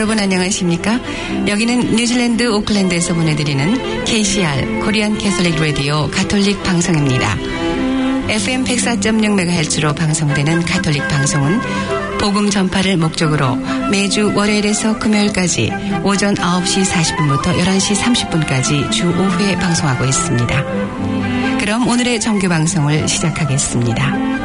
여러분 안녕하십니까? 여기는 뉴질랜드 오클랜드에서 보내드리는 KCR 코리안 캐톨릭 라디오 가톨릭 방송입니다. FM 104.6MHz로 방송되는 가톨릭 방송은 복음 전파를 목적으로 매주 월요일에서 금요일까지 오전 9시 40분부터 11시 30분까지 주 5회 방송하고 있습니다. 그럼 오늘의 정규 방송을 시작하겠습니다.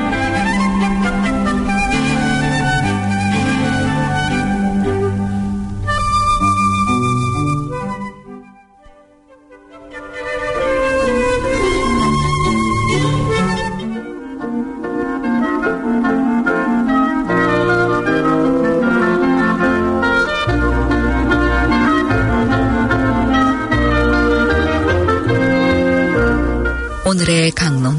오늘의 강론.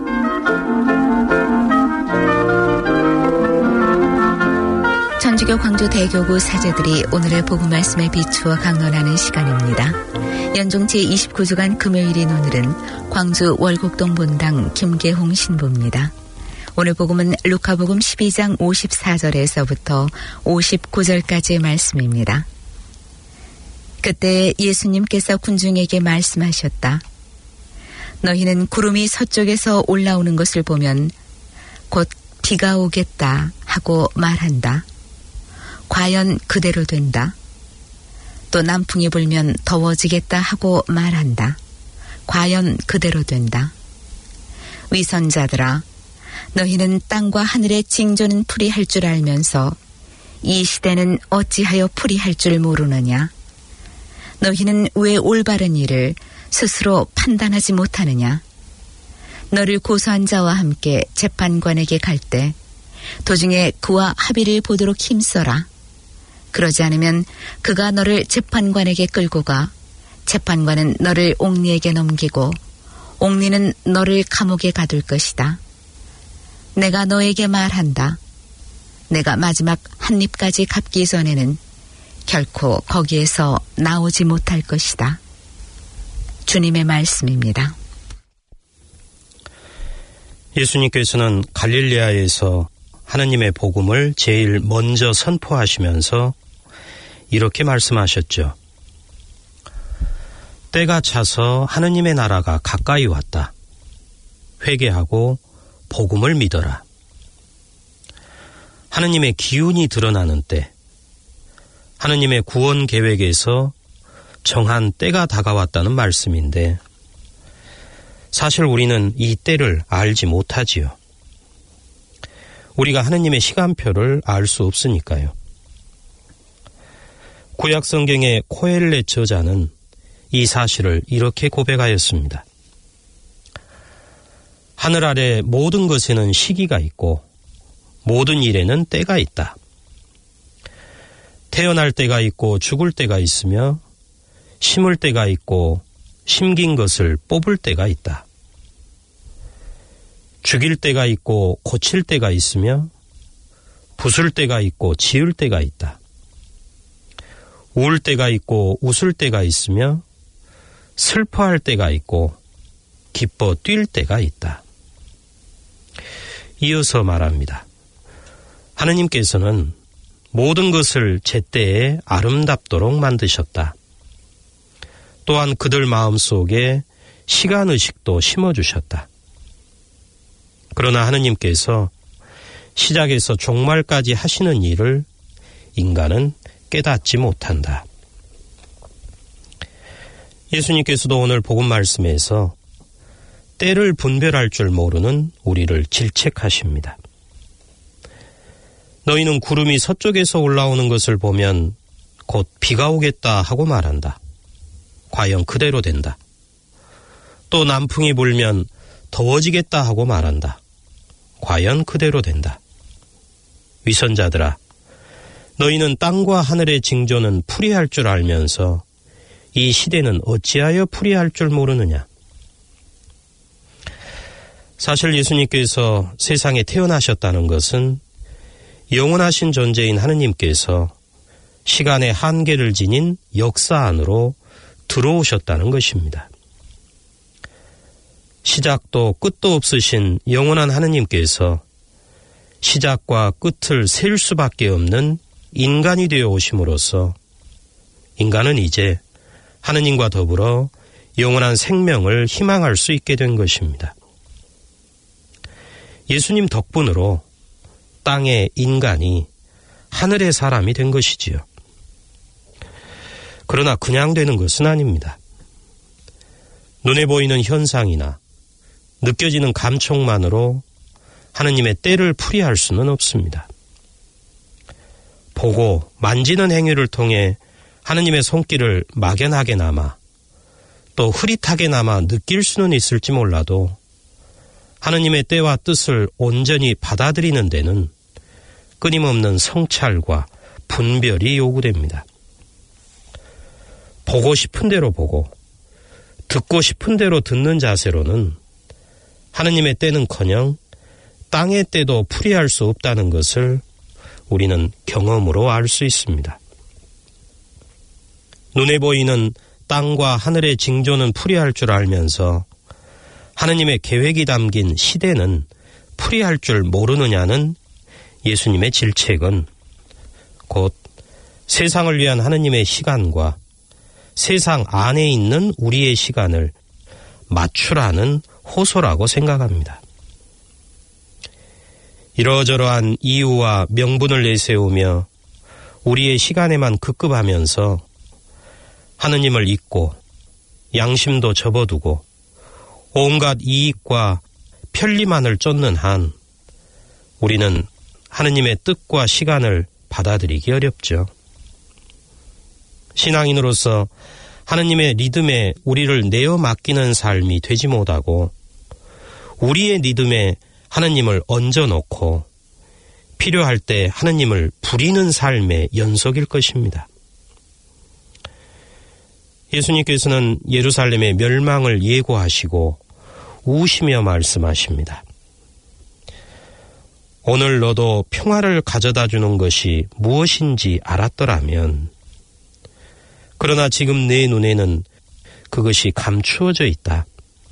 천주교 광주 대교구 사제들이 오늘의 복음 말씀에 비추어 강론하는 시간입니다. 연중 제29주간 금요일인 오늘은 광주 월곡동 본당 김계홍 신부입니다. 오늘 복음은 루카복음 12장 54절에서부터 59절까지의 말씀입니다. 그때 예수님께서 군중에게 말씀하셨다. 너희는 구름이 서쪽에서 올라오는 것을 보면 곧 비가 오겠다 하고 말한다. 과연 그대로 된다. 또 남풍이 불면 더워지겠다 하고 말한다. 과연 그대로 된다. 위선자들아, 너희는 땅과 하늘의 징조는 풀이할 줄 알면서 이 시대는 어찌하여 풀이할 줄 모르느냐. 너희는 왜 올바른 일을 스스로 판단하지 못하느냐. 너를 고소한 자와 함께 재판관에게 갈 때 도중에 그와 합의를 보도록 힘써라. 그러지 않으면 그가 너를 재판관에게 끌고 가 재판관은 너를 옥리에게 넘기고 옥리는 너를 감옥에 가둘 것이다. 내가 너에게 말한다. 내가 마지막 한 입까지 갚기 전에는 결코 거기에서 나오지 못할 것이다. 주님의 말씀입니다. 예수님께서는 갈릴레아에서 하느님의 복음을 제일 먼저 선포하시면서 이렇게 말씀하셨죠. 때가 차서 하느님의 나라가 가까이 왔다. 회개하고 복음을 믿어라. 하느님의 기운이 드러나는 때, 하느님의 구원 계획에서 정한 때가 다가왔다는 말씀인데 사실 우리는 이 때를 알지 못하지요. 우리가 하느님의 시간표를 알 수 없으니까요. 구약 성경의 코엘렛 저자는 이 사실을 이렇게 고백하였습니다. 하늘 아래 모든 것에는 시기가 있고 모든 일에는 때가 있다. 태어날 때가 있고 죽을 때가 있으며 심을 때가 있고 심긴 것을 뽑을 때가 있다. 죽일 때가 있고 고칠 때가 있으며 부술 때가 있고 지을 때가 있다. 울 때가 있고 웃을 때가 있으며 슬퍼할 때가 있고 기뻐 뛸 때가 있다. 이어서 말합니다. 하느님께서는 모든 것을 제때에 아름답도록 만드셨다. 또한 그들 마음속에 시간의식도 심어주셨다. 그러나 하느님께서 시작에서 종말까지 하시는 일을 인간은 깨닫지 못한다. 예수님께서도 오늘 복음 말씀에서 때를 분별할 줄 모르는 우리를 질책하십니다. 너희는 구름이 서쪽에서 올라오는 것을 보면 곧 비가 오겠다 하고 말한다. 과연 그대로 된다. 또 남풍이 불면 더워지겠다 하고 말한다. 과연 그대로 된다. 위선자들아, 너희는 땅과 하늘의 징조는 풀이할 줄 알면서 이 시대는 어찌하여 풀이할 줄 모르느냐. 사실 예수님께서 세상에 태어나셨다는 것은 영원하신 존재인 하느님께서 시간의 한계를 지닌 역사 안으로 들어오셨다는 것입니다. 시작도 끝도 없으신 영원한 하느님께서 시작과 끝을 셀 수밖에 없는 인간이 되어 오심으로써 인간은 이제 하느님과 더불어 영원한 생명을 희망할 수 있게 된 것입니다. 예수님 덕분으로 땅의 인간이 하늘의 사람이 된 것이지요. 그러나 그냥 되는 것은 아닙니다. 눈에 보이는 현상이나 느껴지는 감촉만으로 하느님의 때를 풀이할 수는 없습니다. 보고 만지는 행위를 통해 하느님의 손길을 막연하게나마 또 흐릿하게나마 느낄 수는 있을지 몰라도 하느님의 때와 뜻을 온전히 받아들이는 데는 끊임없는 성찰과 분별이 요구됩니다. 보고 싶은 대로 보고 듣고 싶은 대로 듣는 자세로는 하느님의 때는커녕 땅의 때도 풀이할 수 없다는 것을 우리는 경험으로 알 수 있습니다. 눈에 보이는 땅과 하늘의 징조는 풀이할 줄 알면서 하느님의 계획이 담긴 시대는 풀이할 줄 모르느냐는 예수님의 질책은 곧 세상을 위한 하느님의 시간과 세상 안에 있는 우리의 시간을 맞추라는 호소라고 생각합니다. 이러저러한 이유와 명분을 내세우며 우리의 시간에만 급급하면서 하느님을 잊고 양심도 접어두고 온갖 이익과 편리만을 쫓는 한 우리는 하느님의 뜻과 시간을 받아들이기 어렵죠. 신앙인으로서 하느님의 리듬에 우리를 내어 맡기는 삶이 되지 못하고 우리의 리듬에 하느님을 얹어놓고 필요할 때 하느님을 부리는 삶의 연속일 것입니다. 예수님께서는 예루살렘의 멸망을 예고하시고 우시며 말씀하십니다. 오늘 너도 평화를 가져다 주는 것이 무엇인지 알았더라면 그러나 지금 내 눈에는 그것이 감추어져 있다.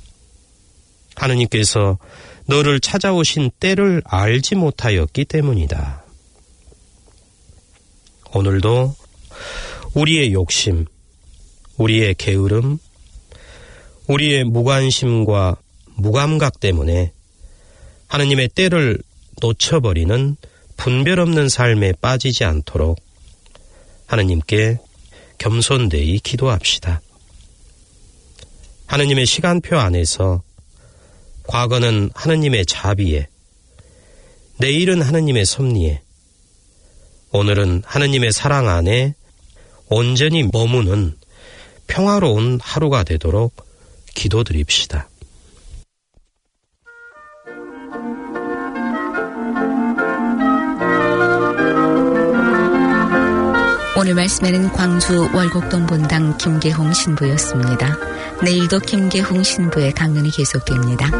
하느님께서 너를 찾아오신 때를 알지 못하였기 때문이다. 오늘도 우리의 욕심, 우리의 게으름, 우리의 무관심과 무감각 때문에 하느님의 때를 놓쳐버리는 분별 없는 삶에 빠지지 않도록 하느님께 겸손되이 기도합시다. 하느님의 시간표 안에서 과거는 하느님의 자비에, 내일은 하느님의 섭리에, 오늘은 하느님의 사랑 안에 온전히 머무는 평화로운 하루가 되도록 기도드립시다. 오늘 말씀에는 광주 월곡동 본당 김계홍 신부였습니다. 내일도 김계홍 신부의 강연이 계속됩니다.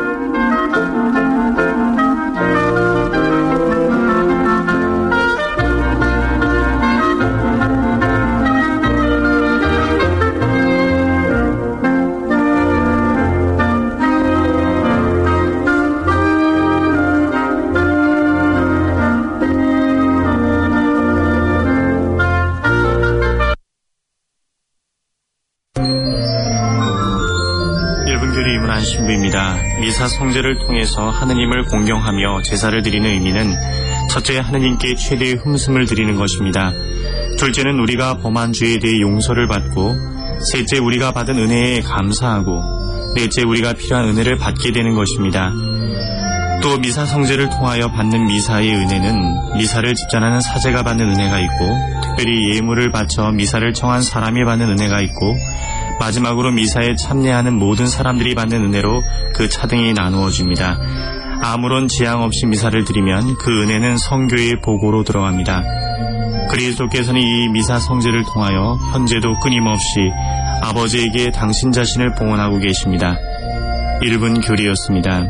신부입니다. 미사 성제를 통해서 하느님을 공경하며 제사를 드리는 의미는 첫째, 하느님께 최대의 흠씀을 드리는 것입니다. 둘째는 우리가 범한 죄에 대해 용서를 받고, 셋째, 우리가 받은 은혜에 감사하고, 넷째, 우리가 필요한 은혜를 받게 되는 것입니다. 또 미사 성제를 통하여 받는 미사의 은혜는 미사를 집전하는 사제가 받는 은혜가 있고, 특별히 예물을 바쳐 미사를 청한 사람이 받는 은혜가 있고, 마지막으로 미사에 참여하는 모든 사람들이 받는 은혜로 그 차등이 나누어집니다. 아무런 지양 없이 미사를 드리면 그 은혜는 성교의 보고로 들어갑니다. 그리스도께서는 이 미사 성제를 통하여 현재도 끊임없이 아버지에게 당신 자신을 봉헌하고 계십니다. 1분 교리였습니다.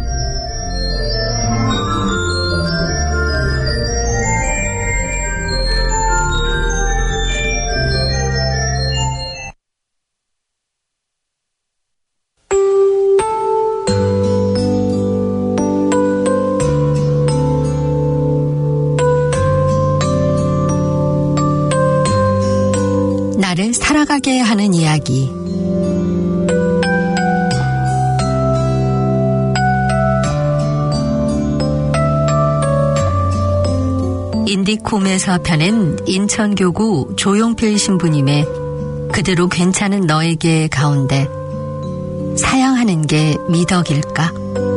살아가게 하는 이야기. 인디콤에서 펴낸 인천교구 조용필 신부님의 그대로 괜찮은 너에게 가운데 사양하는 게 미덕일까?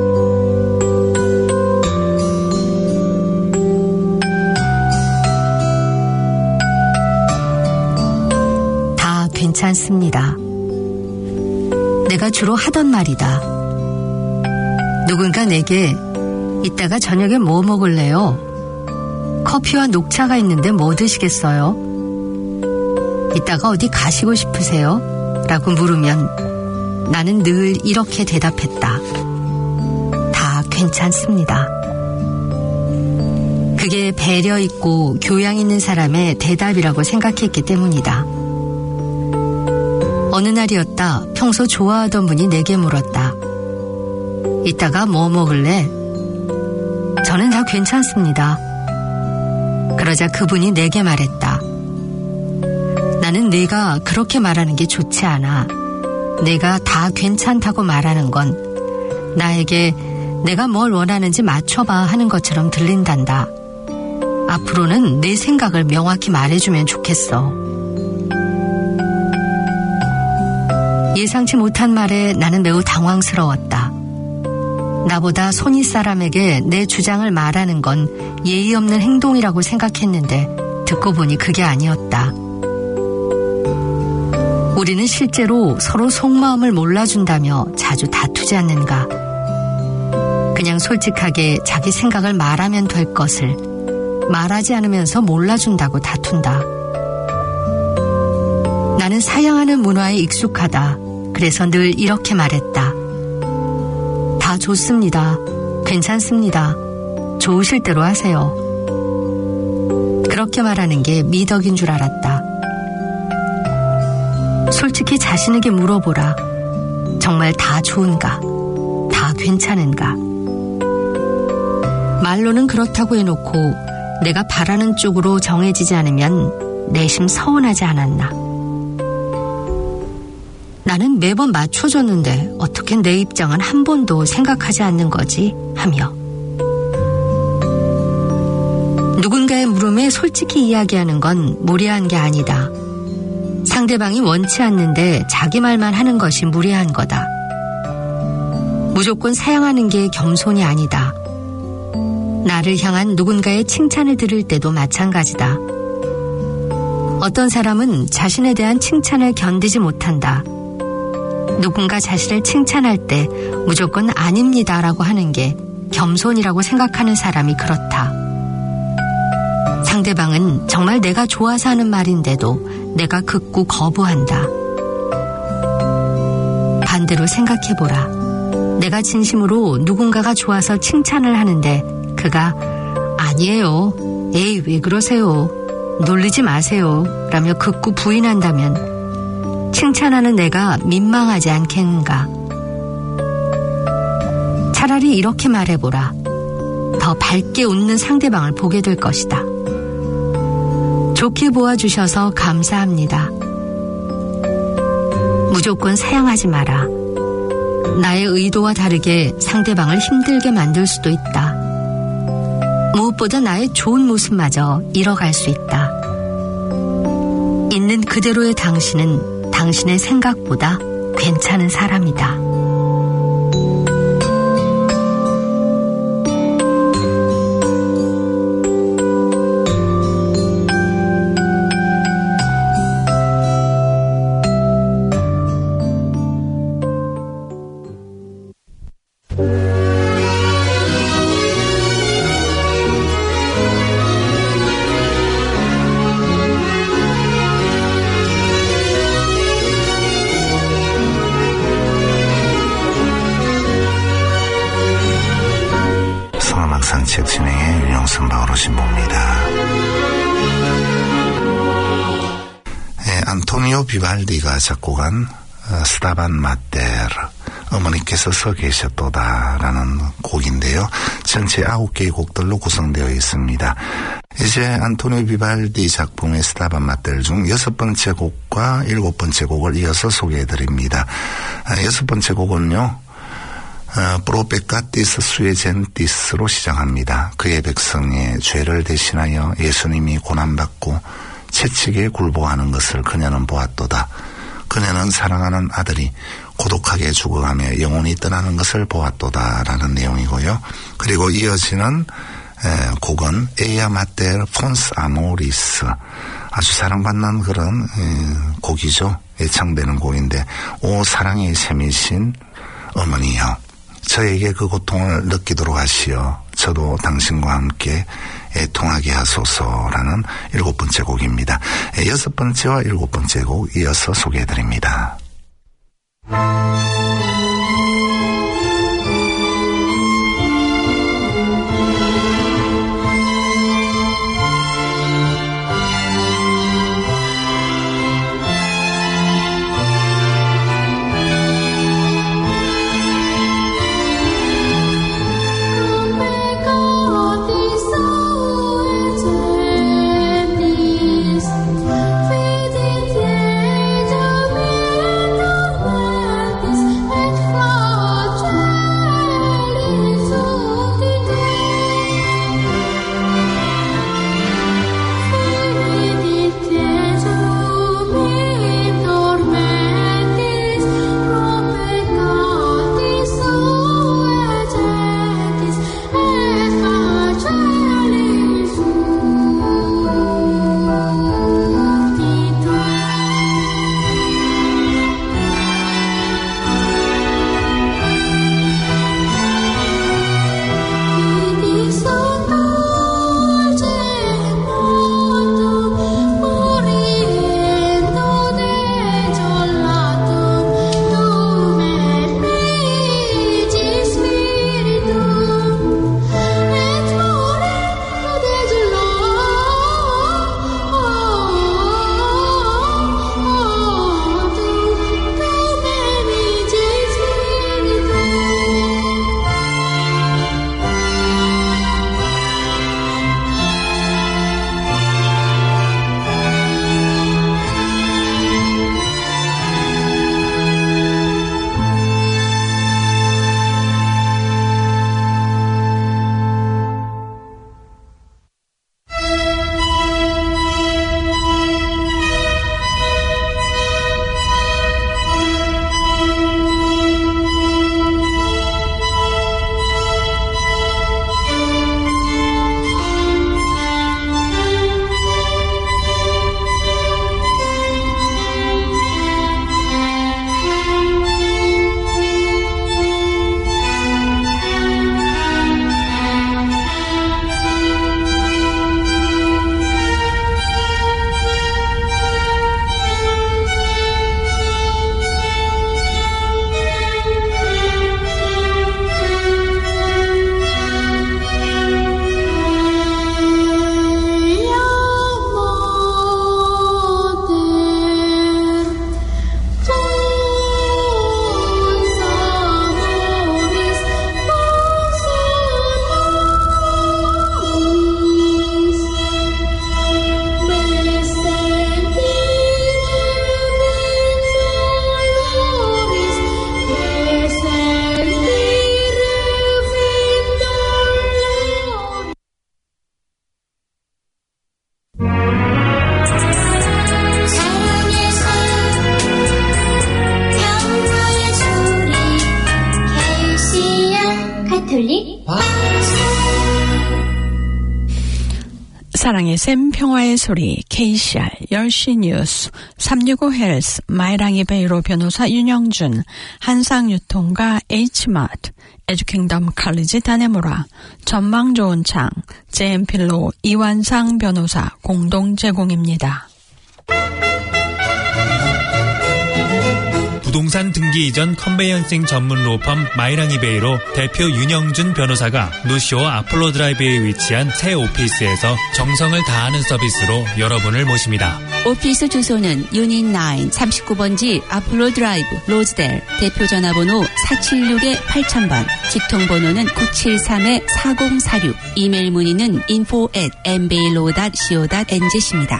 다 괜찮습니다. 내가 주로 하던 말이다. 누군가 내게 이따가 저녁에 뭐 먹을래요? 커피와 녹차가 있는데 뭐 드시겠어요? 이따가 어디 가시고 싶으세요? 라고 물으면 나는 늘 이렇게 대답했다. 다 괜찮습니다. 그게 배려 있고 교양 있는 사람의 대답이라고 생각했기 때문이다. 어느 날이었다. 평소 좋아하던 분이 내게 물었다. 이따가 뭐 먹을래? 저는 다 괜찮습니다. 그러자 그분이 내게 말했다. 나는 네가 그렇게 말하는 게 좋지 않아. 내가 다 괜찮다고 말하는 건 나에게 내가 뭘 원하는지 맞춰봐 하는 것처럼 들린단다. 앞으로는 내 생각을 명확히 말해주면 좋겠어. 예상치 못한 말에 나는 매우 당황스러웠다. 나보다 손윗 사람에게 내 주장을 말하는 건 예의 없는 행동이라고 생각했는데 듣고 보니 그게 아니었다. 우리는 실제로 서로 속마음을 몰라준다며 자주 다투지 않는가? 그냥 솔직하게 자기 생각을 말하면 될 것을 말하지 않으면서 몰라준다고 다툰다. 나는 사양하는 문화에 익숙하다. 그래서 늘 이렇게 말했다. 다 좋습니다. 괜찮습니다. 좋으실 대로 하세요. 그렇게 말하는 게 미덕인 줄 알았다. 솔직히 자신에게 물어보라. 정말 다 좋은가? 다 괜찮은가? 말로는 그렇다고 해놓고 내가 바라는 쪽으로 정해지지 않으면 내심 서운하지 않았나? 나는 매번 맞춰줬는데 어떻게 내 입장은 한 번도 생각하지 않는 거지? 하며 누군가의 물음에 솔직히 이야기하는 건 무례한 게 아니다. 상대방이 원치 않는데 자기 말만 하는 것이 무례한 거다. 무조건 사양하는 게 겸손이 아니다. 나를 향한 누군가의 칭찬을 들을 때도 마찬가지다. 어떤 사람은 자신에 대한 칭찬을 견디지 못한다. 누군가 자신을 칭찬할 때 무조건 아닙니다라고 하는 게 겸손이라고 생각하는 사람이 그렇다. 상대방은 정말 내가 좋아서 하는 말인데도 내가 극구 거부한다. 반대로 생각해보라. 내가 진심으로 누군가가 좋아서 칭찬을 하는데 그가 아니에요. 에이 왜 그러세요. 놀리지 마세요. 라며 극구 부인한다면 칭찬하는 내가 민망하지 않겠는가? 차라리 이렇게 말해보라. 더 밝게 웃는 상대방을 보게 될 것이다. 좋게 보아주셔서 감사합니다. 무조건 사양하지 마라. 나의 의도와 다르게 상대방을 힘들게 만들 수도 있다. 무엇보다 나의 좋은 모습마저 잃어갈 수 있다. 있는 그대로의 당신은 당신의 생각보다 괜찮은 사람이다. 책 진행의 윤영선 바오로 신부입니다. 안토니오 비발디가 작곡한 스타반 마테르 어머니께서 서 계셨도다라는 곡인데요. 전체 9개의 곡들로 구성되어 있습니다. 이제 안토니오 비발디 작품의 스타반 마텔 중 6번째 곡과 7번째 곡을 이어서 소개해드립니다. 6번째 곡은요, 프로페카티스 수에젠티스로 시작합니다. 그의 백성의 죄를 대신하여 예수님이 고난받고 채찍에 굴복하는 것을 그녀는 보았도다. 그녀는 사랑하는 아들이 고독하게 죽어가며 영혼이 떠나는 것을 보았도다라는 내용이고요. 그리고 이어지는 곡은 에야 마텔 폰스 아모리스, 아주 사랑받는 그런 곡이죠. 애창되는 곡인데, 오 사랑의 셈이신 어머니여, 저에게 그 고통을 느끼도록 하시어 저도 당신과 함께 애통하게 하소서라는 7번째 곡입니다. 6번째와 7번째 곡 이어서 소개해드립니다. 사랑의 샘 평화의 소리 KCR 10시 뉴스 365헬스 마이랑이 베이로 변호사 윤영준 한상유통가 H마트 에듀킹덤 칼리지 다네모라 전망 좋은 창 JM필로 이완상 변호사 공동 제공입니다. 부동산 등기 이전 컨베이언싱 전문 로펌 마이랑이베이로 대표 윤영준 변호사가 노시오 아폴로 드라이브에 위치한 새 오피스에서 정성을 다하는 서비스로 여러분을 모십니다. 오피스 주소는 유닛 9 39번지 아폴로 드라이브 로즈델, 대표 전화번호 476-8000번, 직통번호는 973-4046, 이메일 문의는 info@mbailo.co.nz입니다.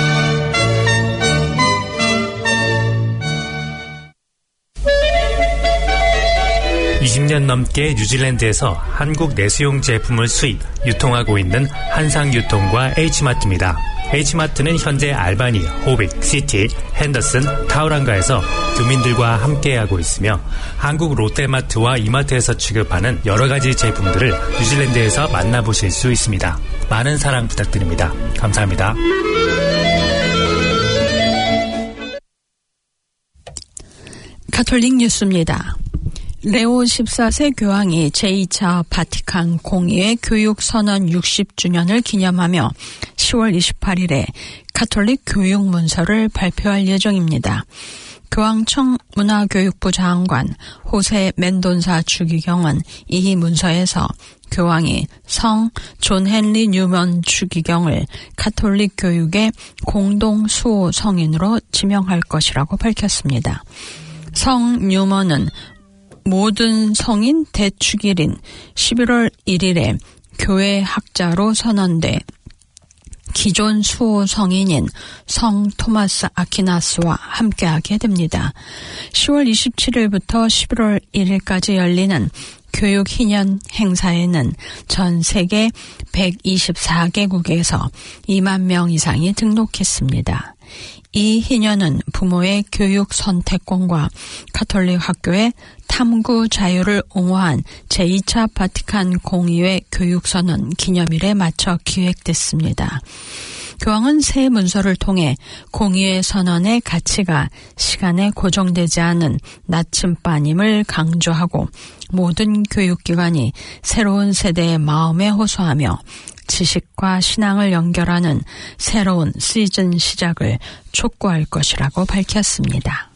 20년 넘게 뉴질랜드에서 한국 내수용 제품을 수입, 유통하고 있는 한상유통과 H마트입니다. H마트는 현재 알바니, 호빅, 시티, 핸더슨, 타우랑가에서 교민들과 함께하고 있으며 한국 롯데마트와 이마트에서 취급하는 여러 가지 제품들을 뉴질랜드에서 만나보실 수 있습니다. 많은 사랑 부탁드립니다. 감사합니다. 가톨릭 뉴스입니다. 레오 14세 교황이 제2차 바티칸 공의회 교육선언 60주년을 기념하며 10월 28일에 가톨릭 교육문서를 발표할 예정입니다. 교황청 문화교육부 장관 호세 멘돈사 주기경은 이 문서에서 교황이 성 존 헨리 뉴먼 주기경을 가톨릭 교육의 공동 수호 성인으로 지명할 것이라고 밝혔습니다. 성 뉴먼은 모든 성인 대축일인 11월 1일에 교회 학자로 선언돼 기존 수호 성인인 성 토마스 아퀴나스와 함께하게 됩니다. 10월 27일부터 11월 1일까지 열리는 교육 희년 행사에는 전 세계 124개국에서 2만 명 이상이 등록했습니다. 이 희년은 부모의 교육 선택권과 가톨릭 학교의 탐구 자유를 옹호한 제2차 바티칸 공의회 교육선언 기념일에 맞춰 기획됐습니다. 교황은 새 문서를 통해 공의회 선언의 가치가 시간에 고정되지 않은 나침반임을 강조하고 모든 교육기관이 새로운 세대의 마음에 호소하며 지식과 신앙을 연결하는 새로운 시즌 시작을 촉구할 것이라고 밝혔습니다.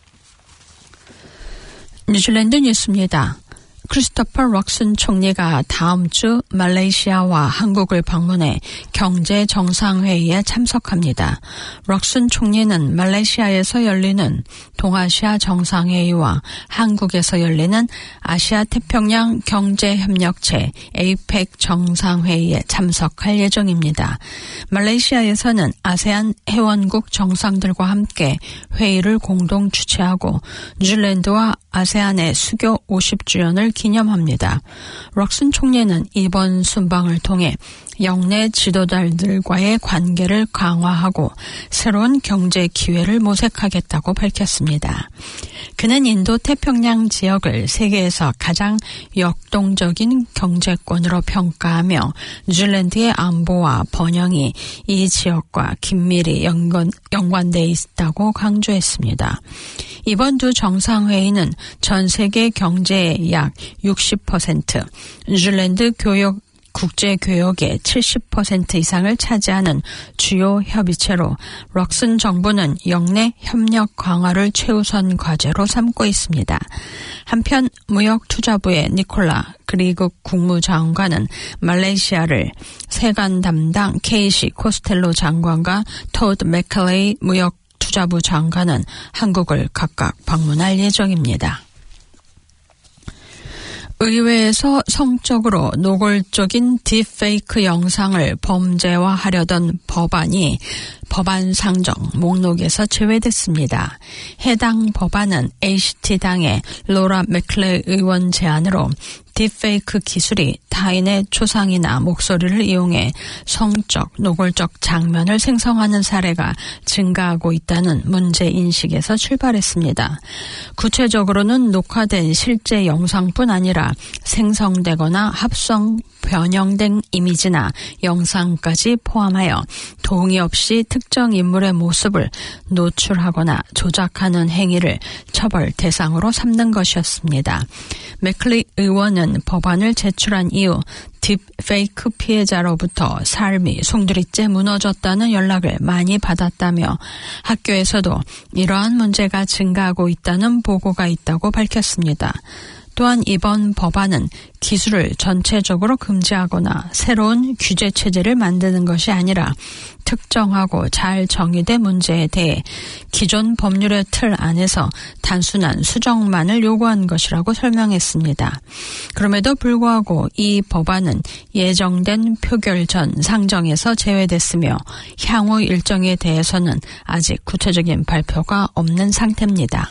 뉴질랜드 뉴스입니다. 크리스토퍼 럭슨 총리가 다음 주 말레이시아와 한국을 방문해 경제 정상회의에 참석합니다. 럭슨 총리는 말레이시아에서 열리는 동아시아 정상회의와 한국에서 열리는 아시아 태평양 경제협력체 APEC 정상회의에 참석할 예정입니다. 말레이시아에서는 아세안 회원국 정상들과 함께 회의를 공동 주최하고 뉴질랜드와 아세안의 수교 50주년을 기념합니다. 럭슨 총리는 이번 순방을 통해 영내 지도자들과의 관계를 강화하고 새로운 경제 기회를 모색하겠다고 밝혔습니다. 그는 인도 태평양 지역을 세계에서 가장 역동적인 경제권으로 평가하며 뉴질랜드의 안보와 번영이 이 지역과 긴밀히 연관되어 있다고 강조했습니다. 이번 두 정상회의는 전 세계 경제의 약 60%, 뉴질랜드 국제교역의 70% 이상을 차지하는 주요 협의체로 럭슨 정부는 영내 협력 강화를 최우선 과제로 삼고 있습니다. 한편 무역투자부의 니콜라 그리그 국무장관은 말레이시아를 세관 담당 케이시 코스텔로 장관과 토드 맥칼레이 무역투자부 장관은 한국을 각각 방문할 예정입니다. 의회에서 성적으로 노골적인 딥페이크 영상을 범죄화하려던 법안이 법안 상정 목록에서 제외됐습니다. 해당 법안은 ACT당의 로라 맥클레이 의원 제안으로 딥페이크 기술이 타인의 초상이나 목소리를 이용해 성적, 노골적 장면을 생성하는 사례가 증가하고 있다는 문제인식에서 출발했습니다. 구체적으로는 녹화된 실제 영상뿐 아니라 생성되거나 합성, 변형된 이미지나 영상까지 포함하여 동의 없이 특정 인물의 모습을 노출하거나 조작하는 행위를 처벌 대상으로 삼는 것이었습니다. 맥클리 의원은 하는 법안을 제출한 이후 딥페이크 피해자로부터 삶이 송두리째 무너졌다는 연락을 많이 받았다며 학교에서도 이러한 문제가 증가하고 있다는 보고가 있다고 밝혔습니다. 또한 이번 법안은 기술을 전체적으로 금지하거나 새로운 규제 체제를 만드는 것이 아니라 특정하고 잘 정의된 문제에 대해 기존 법률의 틀 안에서 단순한 수정만을 요구한 것이라고 설명했습니다. 그럼에도 불구하고 이 법안은 예정된 표결 전 상정에서 제외됐으며 향후 일정에 대해서는 아직 구체적인 발표가 없는 상태입니다.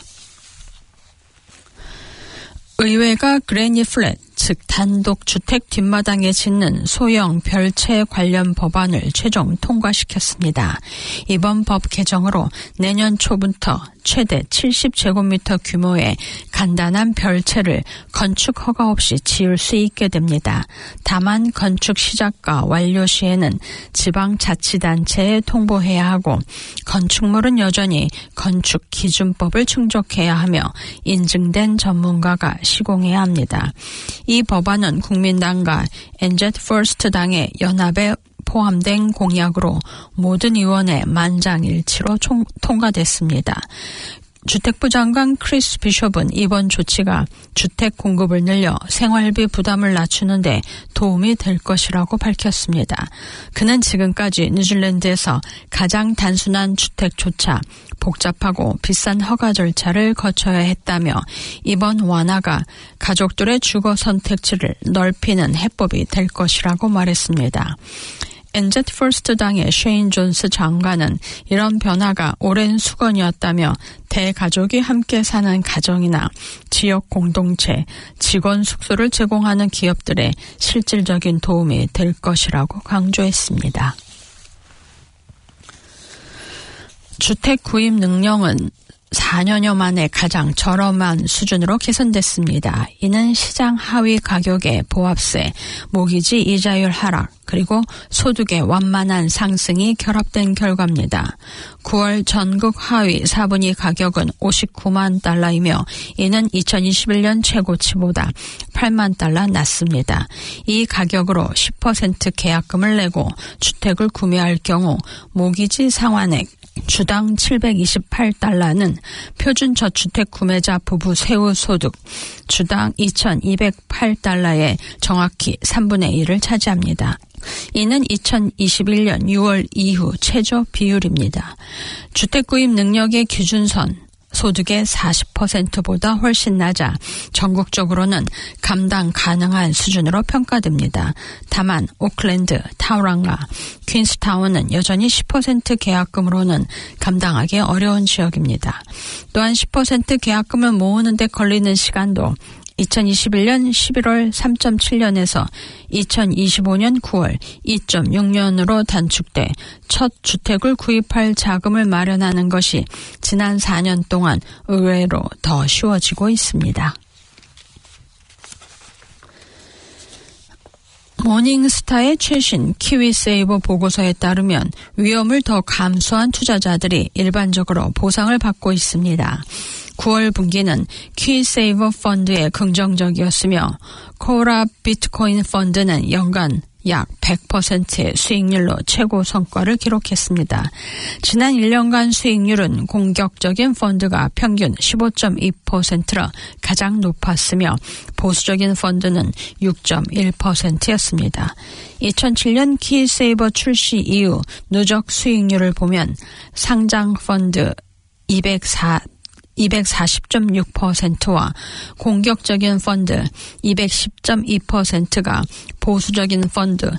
의회가 그래니 플랫, 즉 단독 주택 뒷마당에 짓는 소형 별채 관련 법안을 최종 통과시켰습니다. 이번 법 개정으로 내년 초부터 최대 70제곱미터 규모의 간단한 별채를 건축 허가 없이 지을 수 있게 됩니다. 다만 건축 시작과 완료 시에는 지방자치단체에 통보해야 하고 건축물은 여전히 건축기준법을 충족해야 하며 인증된 전문가가 시공해야 합니다. 이 법안은 국민당과 엔젯 퍼스트 당의 연합에 포함된 공약으로 모든 의원의 만장일치로 통과됐습니다. 주택부 장관 크리스 비숍은 이번 조치가 주택 공급을 늘려 생활비 부담을 낮추는 데 도움이 될 것이라고 밝혔습니다. 그는 지금까지 뉴질랜드에서 가장 단순한 주택조차 복잡하고 비싼 허가 절차를 거쳐야 했다며 이번 완화가 가족들의 주거 선택지를 넓히는 해법이 될 것이라고 말했습니다. 엔젯 퍼스트 당의 쉐인 존스 장관은 이런 변화가 오랜 수건이었다며 대가족이 함께 사는 가정이나 지역 공동체, 직원 숙소를 제공하는 기업들의 실질적인 도움이 될 것이라고 강조했습니다. 주택 구입 능력은 4년여 만에 가장 저렴한 수준으로 개선됐습니다. 이는 시장 하위 가격의 보합세, 모기지 이자율 하락, 그리고 소득의 완만한 상승이 결합된 결과입니다. 9월 전국 하위 4분위 가격은 59만 달러이며 이는 2021년 최고치보다 8만 달러 낮습니다. 이 가격으로 10% 계약금을 내고 주택을 구매할 경우 모기지 상환액 주당 728달러는 표준 저주택 구매자 부부 세후 소득 주당 2,208달러의 정확히 3분의 1을 차지합니다. 이는 2021년 6월 이후 최저 비율입니다. 주택 구입 능력의 기준선 소득의 40%보다 훨씬 낮아 전국적으로는 감당 가능한 수준으로 평가됩니다. 다만 오클랜드, 타우랑가, 퀸스타운은 여전히 10% 계약금으로는 감당하기 어려운 지역입니다. 또한 10% 계약금을 모으는 데 걸리는 시간도 2021년 11월 3.7년에서 2025년 9월 2.6년으로 단축돼 첫 주택을 구입할 자금을 마련하는 것이 지난 4년 동안 의외로 더 쉬워지고 있습니다. 모닝스타의 최신 키위세이버 보고서에 따르면 위험을 더 감수한 투자자들이 일반적으로 보상을 받고 있습니다. 9월 분기는 키위세이버 펀드에 긍정적이었으며 코라 비트코인 펀드는 연간 약 100%의 수익률로 최고 성과를 기록했습니다. 지난 1년간 수익률은 공격적인 펀드가 평균 15.2%로 가장 높았으며 보수적인 펀드는 6.1%였습니다. 2007년 키세이버 출시 이후 누적 수익률을 보면 상장 펀드 240.6%와 공격적인 펀드 210.2%가 보수적인 펀드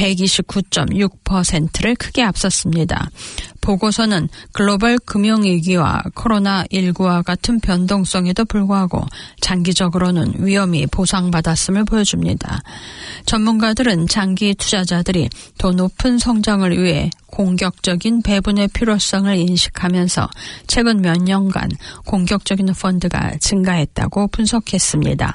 129.6%를 크게 앞섰습니다. 보고서는 글로벌 금융위기와 코로나19와 같은 변동성에도 불구하고 장기적으로는 위험이 보상받았음을 보여줍니다. 전문가들은 장기 투자자들이 더 높은 성장을 위해 공격적인 배분의 필요성을 인식하면서 최근 몇 년간 공격적인 펀드가 증가했다고 분석했습니다.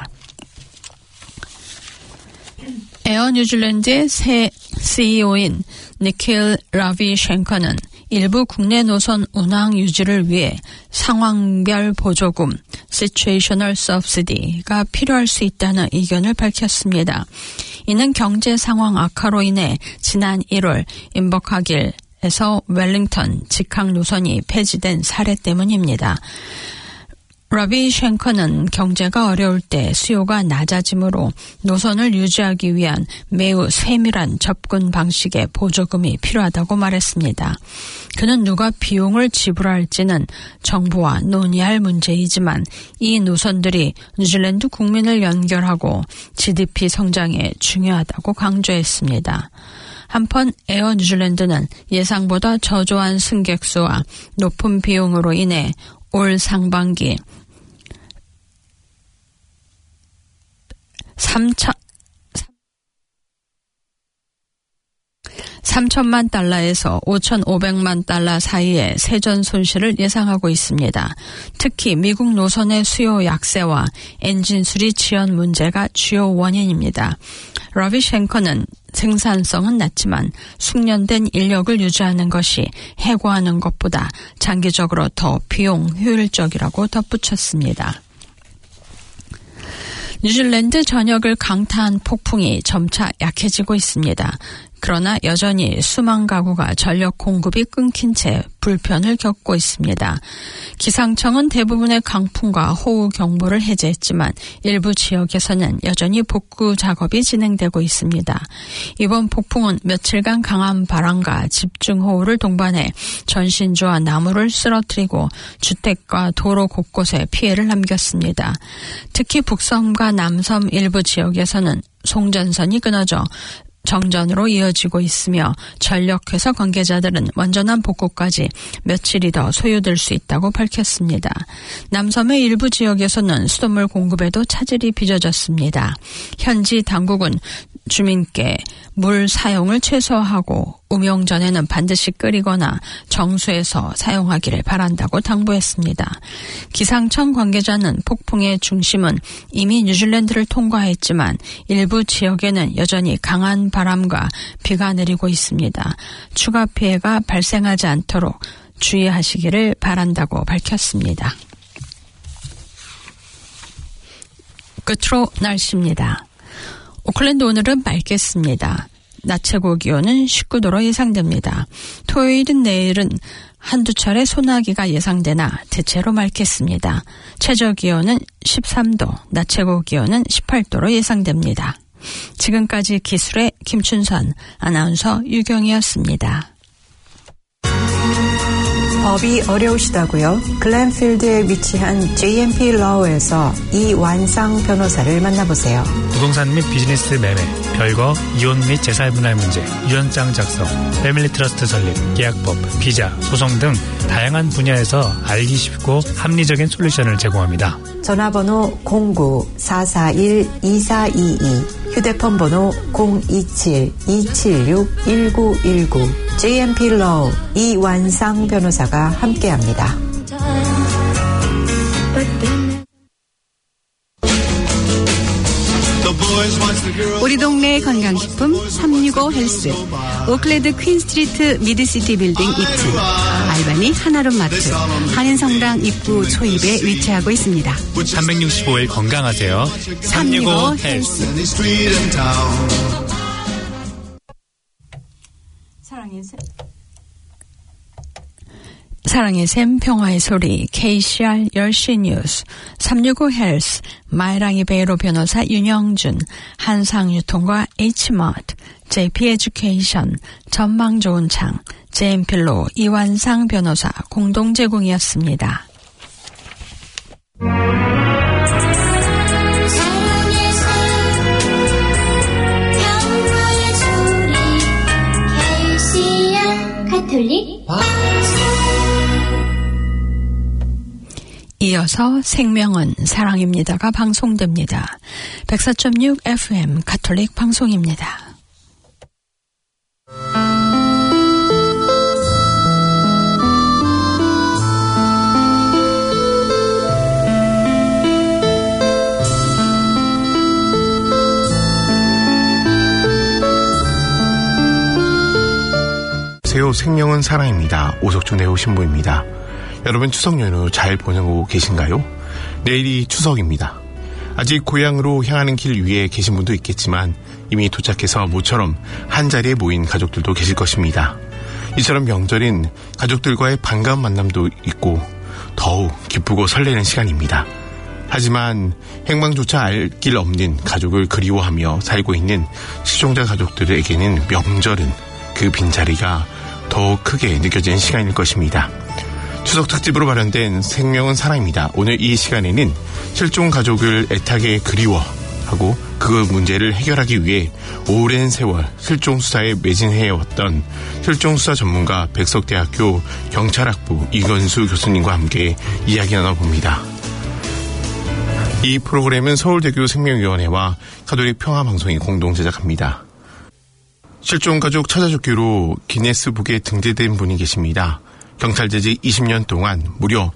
에어 뉴질랜드의 새 CEO인 니킬 라비쉔커는 일부 국내 노선 운항 유지를 위해 상황별 보조금 (situational subsidy)가 필요할 수 있다는 의견을 밝혔습니다. 이는 경제 상황 악화로 인해 지난 1월 인버카길에서 웰링턴 직항 노선이 폐지된 사례 때문입니다. 러비 쉔커는 경제가 어려울 때 수요가 낮아지므로 노선을 유지하기 위한 매우 세밀한 접근 방식의 보조금이 필요하다고 말했습니다. 그는 누가 비용을 지불할지는 정부와 논의할 문제이지만 이 노선들이 뉴질랜드 국민을 연결하고 GDP 성장에 중요하다고 강조했습니다. 한편 에어 뉴질랜드는 예상보다 저조한 승객 수와 높은 비용으로 인해 올 상반기 3천만 달러에서 5,500만 달러 사이의 세전 손실을 예상하고 있습니다. 특히 미국 노선의 수요 약세와 엔진 수리 지연 문제가 주요 원인입니다. 러비 쉔커는 생산성은 낮지만 숙련된 인력을 유지하는 것이 해고하는 것보다 장기적으로 더 비용 효율적이라고 덧붙였습니다. 뉴질랜드 전역을 강타한 폭풍이 점차 약해지고 있습니다. 그러나 여전히 수만 가구가 전력 공급이 끊긴 채 불편을 겪고 있습니다. 기상청은 대부분의 강풍과 호우 경보를 해제했지만 일부 지역에서는 여전히 복구 작업이 진행되고 있습니다. 이번 폭풍은 며칠간 강한 바람과 집중호우를 동반해 전신주와 나무를 쓰러뜨리고 주택과 도로 곳곳에 피해를 남겼습니다. 특히 북섬과 남섬 일부 지역에서는 송전선이 끊어져 정전으로 이어지고 있으며 전력회사 관계자들은 완전한 복구까지 며칠이 더 소요될 수 있다고 밝혔습니다. 남섬의 일부 지역에서는 수돗물 공급에도 차질이 빚어졌습니다. 현지 당국은 주민께 물 사용을 최소화하고 음용 전에는 반드시 끓이거나 정수해서 사용하기를 바란다고 당부했습니다. 기상청 관계자는 폭풍의 중심은 이미 뉴질랜드를 통과했지만 일부 지역에는 여전히 강한 바람과 비가 내리고 있습니다. 추가 피해가 발생하지 않도록 주의하시기를 바란다고 밝혔습니다. 끝으로 날씨입니다. 오클랜드 오늘은 맑겠습니다. 낮 최고 기온은 19도로 예상됩니다. 토요일은 내일은 한두 차례 소나기가 예상되나 대체로 맑겠습니다. 최저 기온은 13도, 낮 최고 기온은 18도로 예상됩니다. 지금까지 기술의 김춘선, 아나운서 유경이었습니다. 법이 어려우시다고요? 글렌필드에 위치한 JMP Law에서 이완상 변호사를 만나보세요. 부동산 및 비즈니스 매매, 별거, 이혼 및 재산분할 문제, 유언장 작성, 패밀리 트러스트 설립, 계약법, 비자, 소송 등 다양한 분야에서 알기 쉽고 합리적인 솔루션을 제공합니다. 전화번호 09-441-2422, 휴대폰 번호 027-276-1919, JMP Law 이완상 변호사가 함께합니다. 우리 동네 건강식품 365 헬스, 오클랜드 퀸스트리트 미드시티 빌딩 2층, 알바니 하나룸 마트, 한인성당 입구 초입에 위치하고 있습니다. 365일 건강하세요. 365 헬스. 사랑의 샘 평화의 소리 KCR 10시 뉴스 365 헬스 마이랑이 베이로 변호사 윤영준 한상유통과 H마트 JP 에듀케이션 전망 좋은 창 JMP로 이완상 변호사 공동 제공이었습니다. 이어서 생명은 사랑입니다가 방송됩니다. 104.6 FM 가톨릭 방송입니다. 라디오 생명은 사랑입니다. 오석준 내후 신부입니다. 여러분 추석 연휴 잘 보내고 계신가요? 내일이 추석입니다. 아직 고향으로 향하는 길 위에 계신 분도 있겠지만 이미 도착해서 모처럼 한자리에 모인 가족들도 계실 것입니다. 이처럼 명절인 가족들과의 반가운 만남도 있고 더욱 기쁘고 설레는 시간입니다. 하지만 행방조차 알 길 없는 가족을 그리워하며 살고 있는 실종자 가족들에게는 명절은 그 빈자리가 더욱 크게 느껴지는 시간일 것입니다. 추석 특집으로 마련된 생명은 사랑입니다. 오늘 이 시간에는 실종 가족을 애타게 그리워하고 그 문제를 해결하기 위해 오랜 세월 실종 수사에 매진해왔던 실종수사 전문가 백석대학교 경찰학부 이건수 교수님과 함께 이야기 나눠봅니다. 이 프로그램은 서울대교 생명위원회와 가톨릭 평화방송이 공동 제작합니다. 실종가족 찾아주기로 기네스북에 등재된 분이 계십니다. 경찰 재직 20년 동안 무려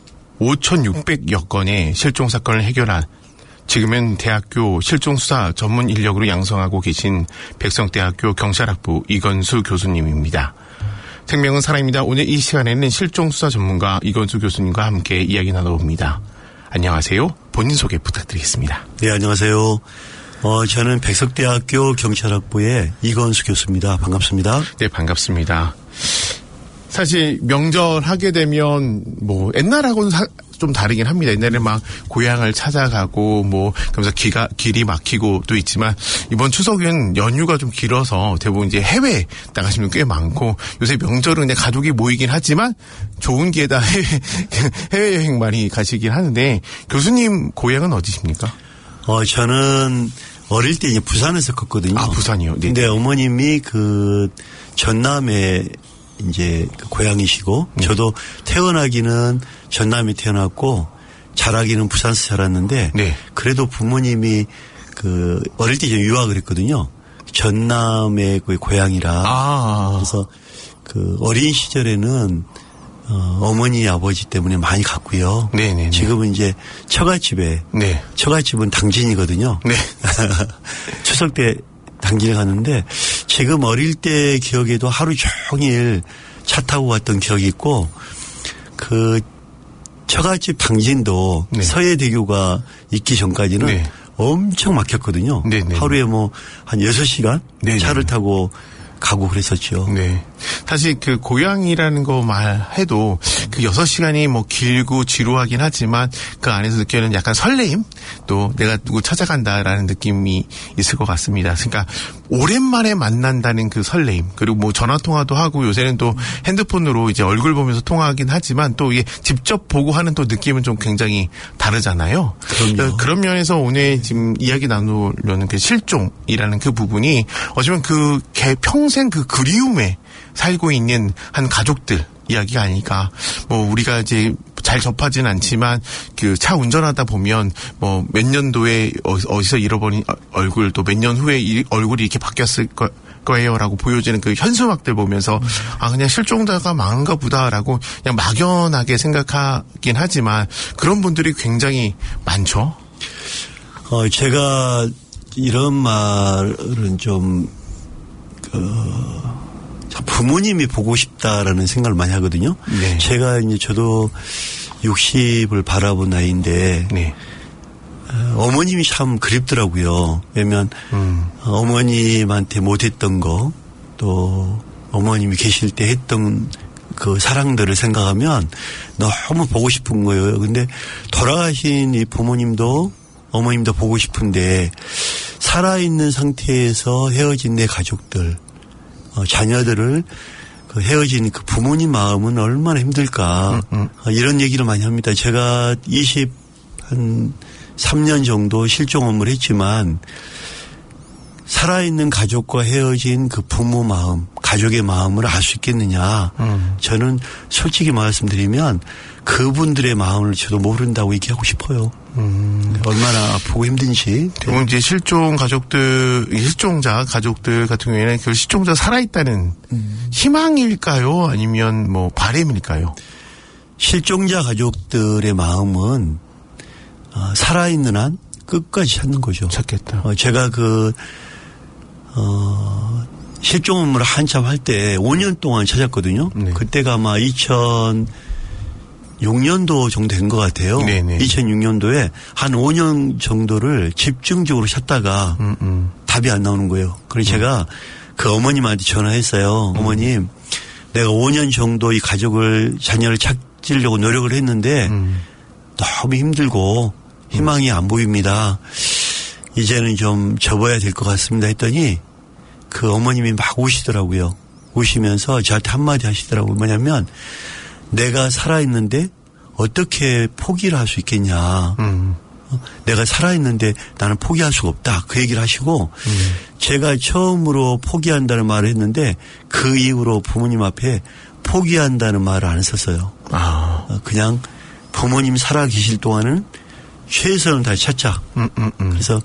5,600여 건의 실종사건을 해결한 지금은 대학교 실종수사 전문 인력으로 양성하고 계신 백성대학교 경찰학부 이건수 교수님입니다. 생명은 사랑입니다. 오늘 이 시간에는 실종수사 전문가 이건수 교수님과 함께 이야기 나눠봅니다. 안녕하세요. 본인 소개 부탁드리겠습니다. 네, 안녕하세요. 저는 백석대학교 경찰학부의 이건수 교수입니다. 반갑습니다. 네, 반갑습니다. 사실 명절 하게 되면 뭐 옛날하고는 좀 다르긴 합니다. 옛날에 막 고향을 찾아가고 뭐 그러면서 길이 막히고 또 있지만 이번 추석은 연휴가 좀 길어서 대부분 이제 해외 나가시는 분 꽤 많고 요새 명절은 그냥 가족이 모이긴 하지만 좋은 기회다 해외여행 많이 가시긴 하는데 교수님 고향은 어디십니까? 저는 어릴 때 이제 부산에서 컸거든요. 아, 부산이요? 네. 근데 어머님이 그 전남에 이제 고향이시고 저도 태어나기는 전남에 태어났고 자라기는 부산에서 자랐는데 네. 그래도 부모님이 그 어릴 때 이제 유학을 했거든요. 전남의 그 고향이라 그래서 그 어린 시절에는 어머니 아버지 때문에 많이 갔고요. 네네. 지금은 이제 처갓집에 네. 처갓집은 당진이거든요. 네. 추석 때 당진에 갔는데 지금 어릴 때 기억에도 하루 종일 차 타고 갔던 기억이 있고 그 처갓집 당진도 네. 서해대교가 있기 전까지는 네. 엄청 막혔거든요. 네네. 하루에 뭐 한 6시간 네네. 차를 타고 가고 그랬었죠. 네. 사실 그 고향이라는 거 말해도 그 6시간이 뭐 길고 지루하긴 하지만 그 안에서 느끼는 약간 설레임? 또 내가 누구 찾아간다라는 느낌이 있을 것 같습니다. 그러니까 오랜만에 만난다는 그 설레임. 그리고 뭐 전화통화도 하고 요새는 또 핸드폰으로 이제 얼굴 보면서 통화하긴 하지만 또 이게 직접 보고 하는 또 느낌은 좀 굉장히 다르잖아요. 그럼요. 그런 면에서 오늘 지금 이야기 나누려는 그 실종이라는 그 부분이 어쩌면 그 평생 그 그리움에 살고 있는 한 가족들 이야기가 아닐까. 뭐 우리가 이제 잘 접하진 않지만 그 차 운전하다 보면 뭐 몇 년도에 어디서 잃어버린 얼굴 또 몇 년 후에 이 얼굴이 이렇게 바뀌었을 거예요라고 보여지는 그 현수막들 보면서 아 그냥 실종자가 많은가 보다라고 그냥 막연하게 생각하긴 하지만 그런 분들이 굉장히 많죠. 제가 이런 말은 좀 부모님이 보고 싶다라는 생각을 많이 하거든요. 네. 제가 이제 저도 60을 바라본 나이인데 네. 어머님이 참 그립더라고요. 왜냐면 어머님한테 못했던 거 또 어머님이 계실 때 했던 그 사랑들을 생각하면 너무 보고 싶은 거예요. 근데 돌아가신 이 부모님도 어머님도 보고 싶은데 살아있는 상태에서 헤어진 내 가족들, 자녀들을 그 헤어진 그 부모님 마음은 얼마나 힘들까. 이런 얘기를 많이 합니다. 제가 23년 정도 실종 업무를 했지만 살아있는 가족과 헤어진 그 부모 마음, 가족의 마음을 알 수 있겠느냐. 저는 솔직히 말씀드리면 그분들의 마음을 저도 모른다고 얘기하고 싶어요. 얼마나 아프고 힘든지. 그럼 이제 실종자 가족들 같은 경우에는 그 실종자 살아있다는 희망일까요? 아니면 뭐 바람일까요? 실종자 가족들의 마음은 살아있는 한 끝까지 찾는 거죠. 찾겠다. 제가 실종 업무를 한참 할 때 5년 동안 찾았거든요. 네. 그때가 아마 2006년도 정도 된 것 같아요. 네네. 2006년도에 한 5년 정도를 집중적으로 찾다가 답이 안 나오는 거예요. 그래서 제가 그 어머님한테 전화했어요. 어머님, 내가 5년 정도 이 자녀를 찾으려고 노력을 했는데 너무 힘들고 희망이 안 보입니다. 이제는 좀 접어야 될 것 같습니다 했더니 그 어머님이 막 우시더라고요. 우시면서 저한테 한마디 하시더라고요. 뭐냐면 내가 살아있는데 어떻게 포기를 할 수 있겠냐. 내가 살아있는데 나는 포기할 수가 없다. 그 얘기를 하시고 제가 처음으로 포기한다는 말을 했는데 그 이후로 부모님 앞에 포기한다는 말을 안 썼어요. 그냥 부모님 살아계실 동안은 최선을 다해 찾자. 그래서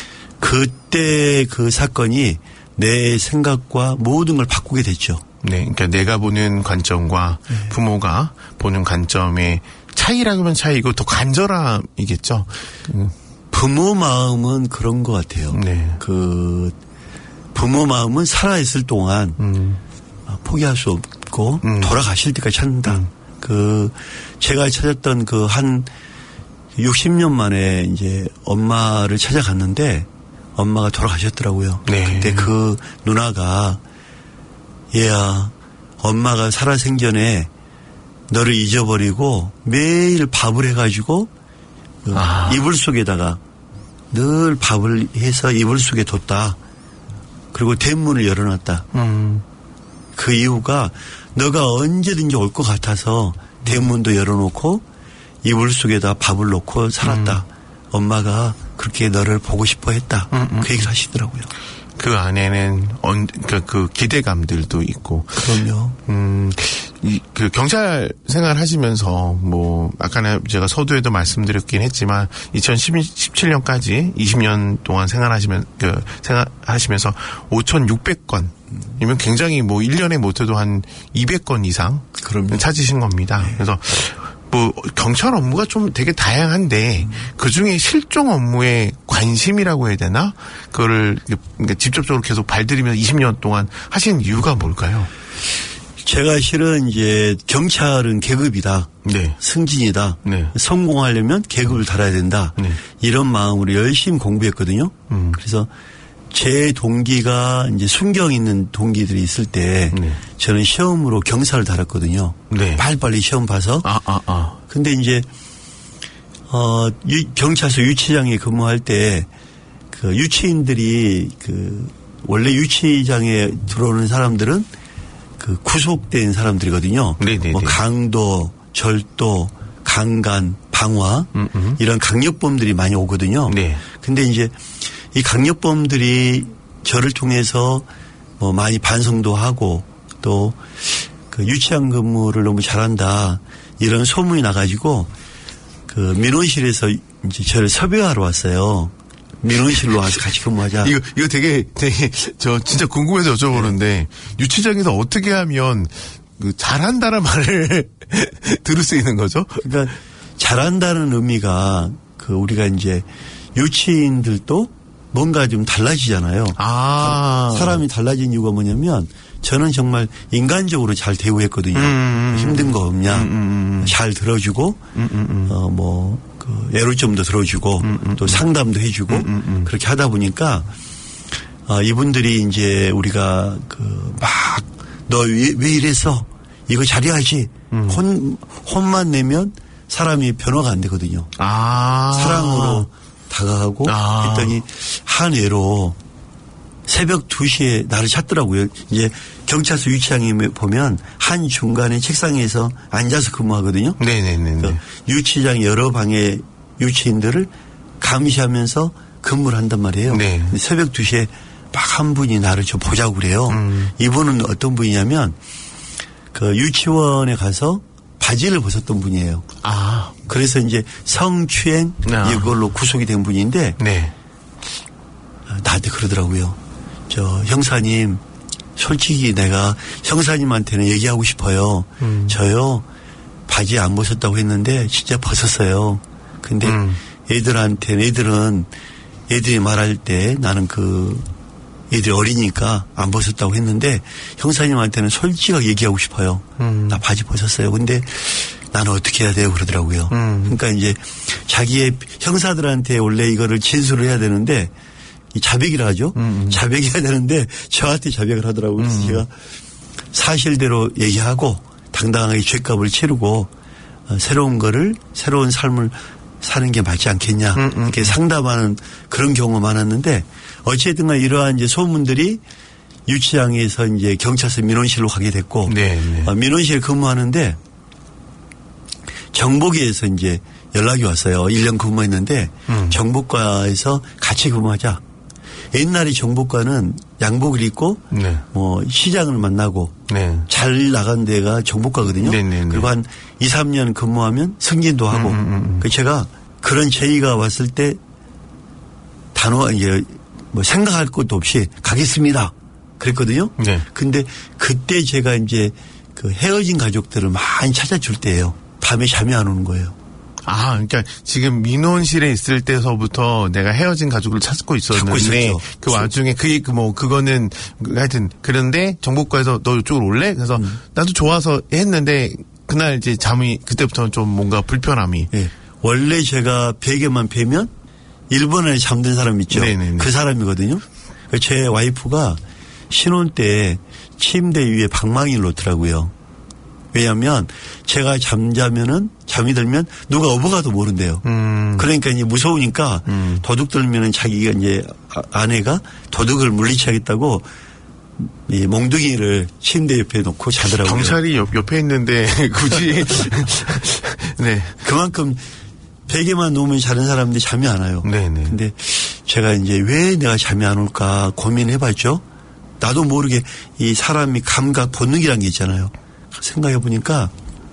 그때 그 사건이 내 생각과 모든 걸 바꾸게 됐죠. 네, 그러니까 내가 보는 관점과 부모가 보는 관점의 차이라면 차이고 더 간절함이겠죠. 부모 마음은 그런 것 같아요. 네. 그 부모 마음은 살아있을 동안 포기할 수 없고 돌아가실 때까지 찾는다. 그 제가 찾았던 그 한 60년 만에 이제 엄마를 찾아갔는데 엄마가 돌아가셨더라고요. 네. 그때 그 누나가 얘야 엄마가 살아생전에 너를 잊어버리고 매일 밥을 해가지고 이불 속에다가 늘 밥을 해서 이불 속에 뒀다. 그리고 대문을 열어놨다. 그 이유가 너가 언제든지 올 것 같아서 대문도 열어놓고 이불 속에다 밥을 놓고 살았다. 엄마가 그렇게 너를 보고 싶어 했다. 그 얘기를 하시더라고요. 그 안에는 그 기대감들도 있고. 그럼요. 그 경찰 생활 하시면서 뭐 아까는 제가 서두에도 말씀드렸긴 했지만 2017년까지 20년 동안 생활하시면서 5,600건 이면 굉장히 뭐 1년에 못해도 한 200건 이상 찾으신 겁니다. 네. 그래서 뭐 경찰 업무가 좀 되게 다양한데 그중에 실종 업무에 관심이라고 해야 되나? 그거를 직접적으로 계속 발들이면서 20년 동안 하신 이유가 뭘까요? 제가 실은 이제 경찰은 계급이다. 네. 승진이다. 네. 성공하려면 계급을 달아야 된다. 네. 이런 마음으로 열심히 공부했거든요. 그래서 제 동기가 이제 순경 있는 동기들이 있을 때 저는 시험으로 경찰을 달았거든요. 네. 빨리빨리 시험 봐서. 근데 이제 경찰서 유치장에 근무할 때 그 유치인들이 그 원래 유치장에 들어오는 사람들은 그 구속된 사람들이거든요. 뭐 강도, 절도, 강간, 방화 이런 강력범들이 많이 오거든요. 네. 근데 이제 이 강력범들이 저를 통해서 뭐 많이 반성도 하고 또 그 유치원 근무를 너무 잘한다 이런 소문이 나가지고 그 민원실에서 이제 저를 섭외하러 왔어요. 민원실로 와서 같이 근무하자. 이거 되게 저 진짜 궁금해서 여쭤보는데 유치장에서 어떻게 하면 그 잘한다는 말을 들을 수 있는 거죠? 그러니까 잘한다는 의미가 그 우리가 이제 유치인들도 뭔가 좀 달라지잖아요. 사람이 달라진 이유가 뭐냐면 저는 정말 인간적으로 잘 대우했거든요. 힘든 거 없냐, 잘 들어주고, 그 애로점도 들어주고, 또 상담도 해주고, 그렇게 하다 보니까 이분들이 이제 우리가 너 왜 이랬어? 이거 잘해야지. 혼만 내면 사람이 변화가 안 되거든요. 사랑으로 다가가고 했더니 한 애로 새벽 2시에 나를 찾더라고요. 이제 경찰서 유치장에 보면 한 중간에 책상에서 앉아서 근무하거든요. 네네네. 유치장 여러 방의 유치인들을 감시하면서 근무를 한단 말이에요. 네. 새벽 2시에 막 한 분이 나를 좀 보자고 그래요. 이분은 어떤 분이냐면 그 유치원에 가서 바지를 벗었던 분이에요. 그래서 이제 성추행 이걸로 구속이 된 분인데 나한테 그러더라고요. 형사님 솔직히 내가 형사님한테는 얘기하고 싶어요. 저요 바지 안 벗었다고 했는데 진짜 벗었어요. 근데 애들이 말할 때 나는 그 애들이 어리니까 안 벗었다고 했는데 형사님한테는 솔직하게 얘기하고 싶어요. 나 바지 벗었어요. 근데 나는 어떻게 해야 돼요? 그러더라고요. 그러니까 이제 자기의 형사들한테 원래 이거를 진술을 해야 되는데 자백이라 하죠. 자백해야 되는데 저한테 자백을 하더라고요. 그래서 제가 사실대로 얘기하고 당당하게 죗값을 치르고 새로운 삶을 사는 게 맞지 않겠냐. 이렇게 상담하는 그런 경우가 많았는데 어쨌든 간 이러한 이제 소문들이 유치장에서 이제 경찰서 민원실로 가게 됐고 민원실에 근무하는데 정보계에서 이제 연락이 왔어요. 1년 근무했는데 정보과에서 같이 근무하자. 옛날에 정보과는 양복을 입고 뭐 시장을 만나고 잘 나간 데가 정보과거든요. 그리고 한 2, 3년 근무하면 승진도 하고. 제가 그런 제의가 왔을 때 단호 이제 뭐 생각할 것도 없이 가겠습니다. 그랬거든요. 근데 그때 제가 이제 그 헤어진 가족들을 많이 찾아줄 때예요. 밤에 잠이 안 오는 거예요. 아, 그러니까 지금 민원실에 있을 때서부터 내가 헤어진 가족을 찾고 있었는데 그 와중에 그거는 하여튼 그런데 정보과에서 너 이쪽으로 올래? 그래서 나도 좋아서 했는데 그날 이제 잠이 그때부터는 좀 뭔가 불편함이. 원래 제가 베개만 베면 1분 안에 잠든 사람 있죠. 그 사람이거든요. 제 와이프가 신혼 때 침대 위에 방망이를 놓더라고요. 왜냐하면 제가 잠이 들면 누가 업어가도 모른대요. 그러니까 이제 무서우니까 도둑 들면은 자기가 이제 아내가 도둑을 물리치겠다고 이 몽둥이를 침대 옆에 놓고 자더라고요. 경찰이 옆에 있는데 굳이 그만큼 베개만 놓으면 자는 사람들이 잠이 안 와요. 근데 제가 이제 왜 내가 잠이 안 올까 고민해봤죠. 나도 모르게 이 사람이 감각 본능이란 게 있잖아요. 생각해보니까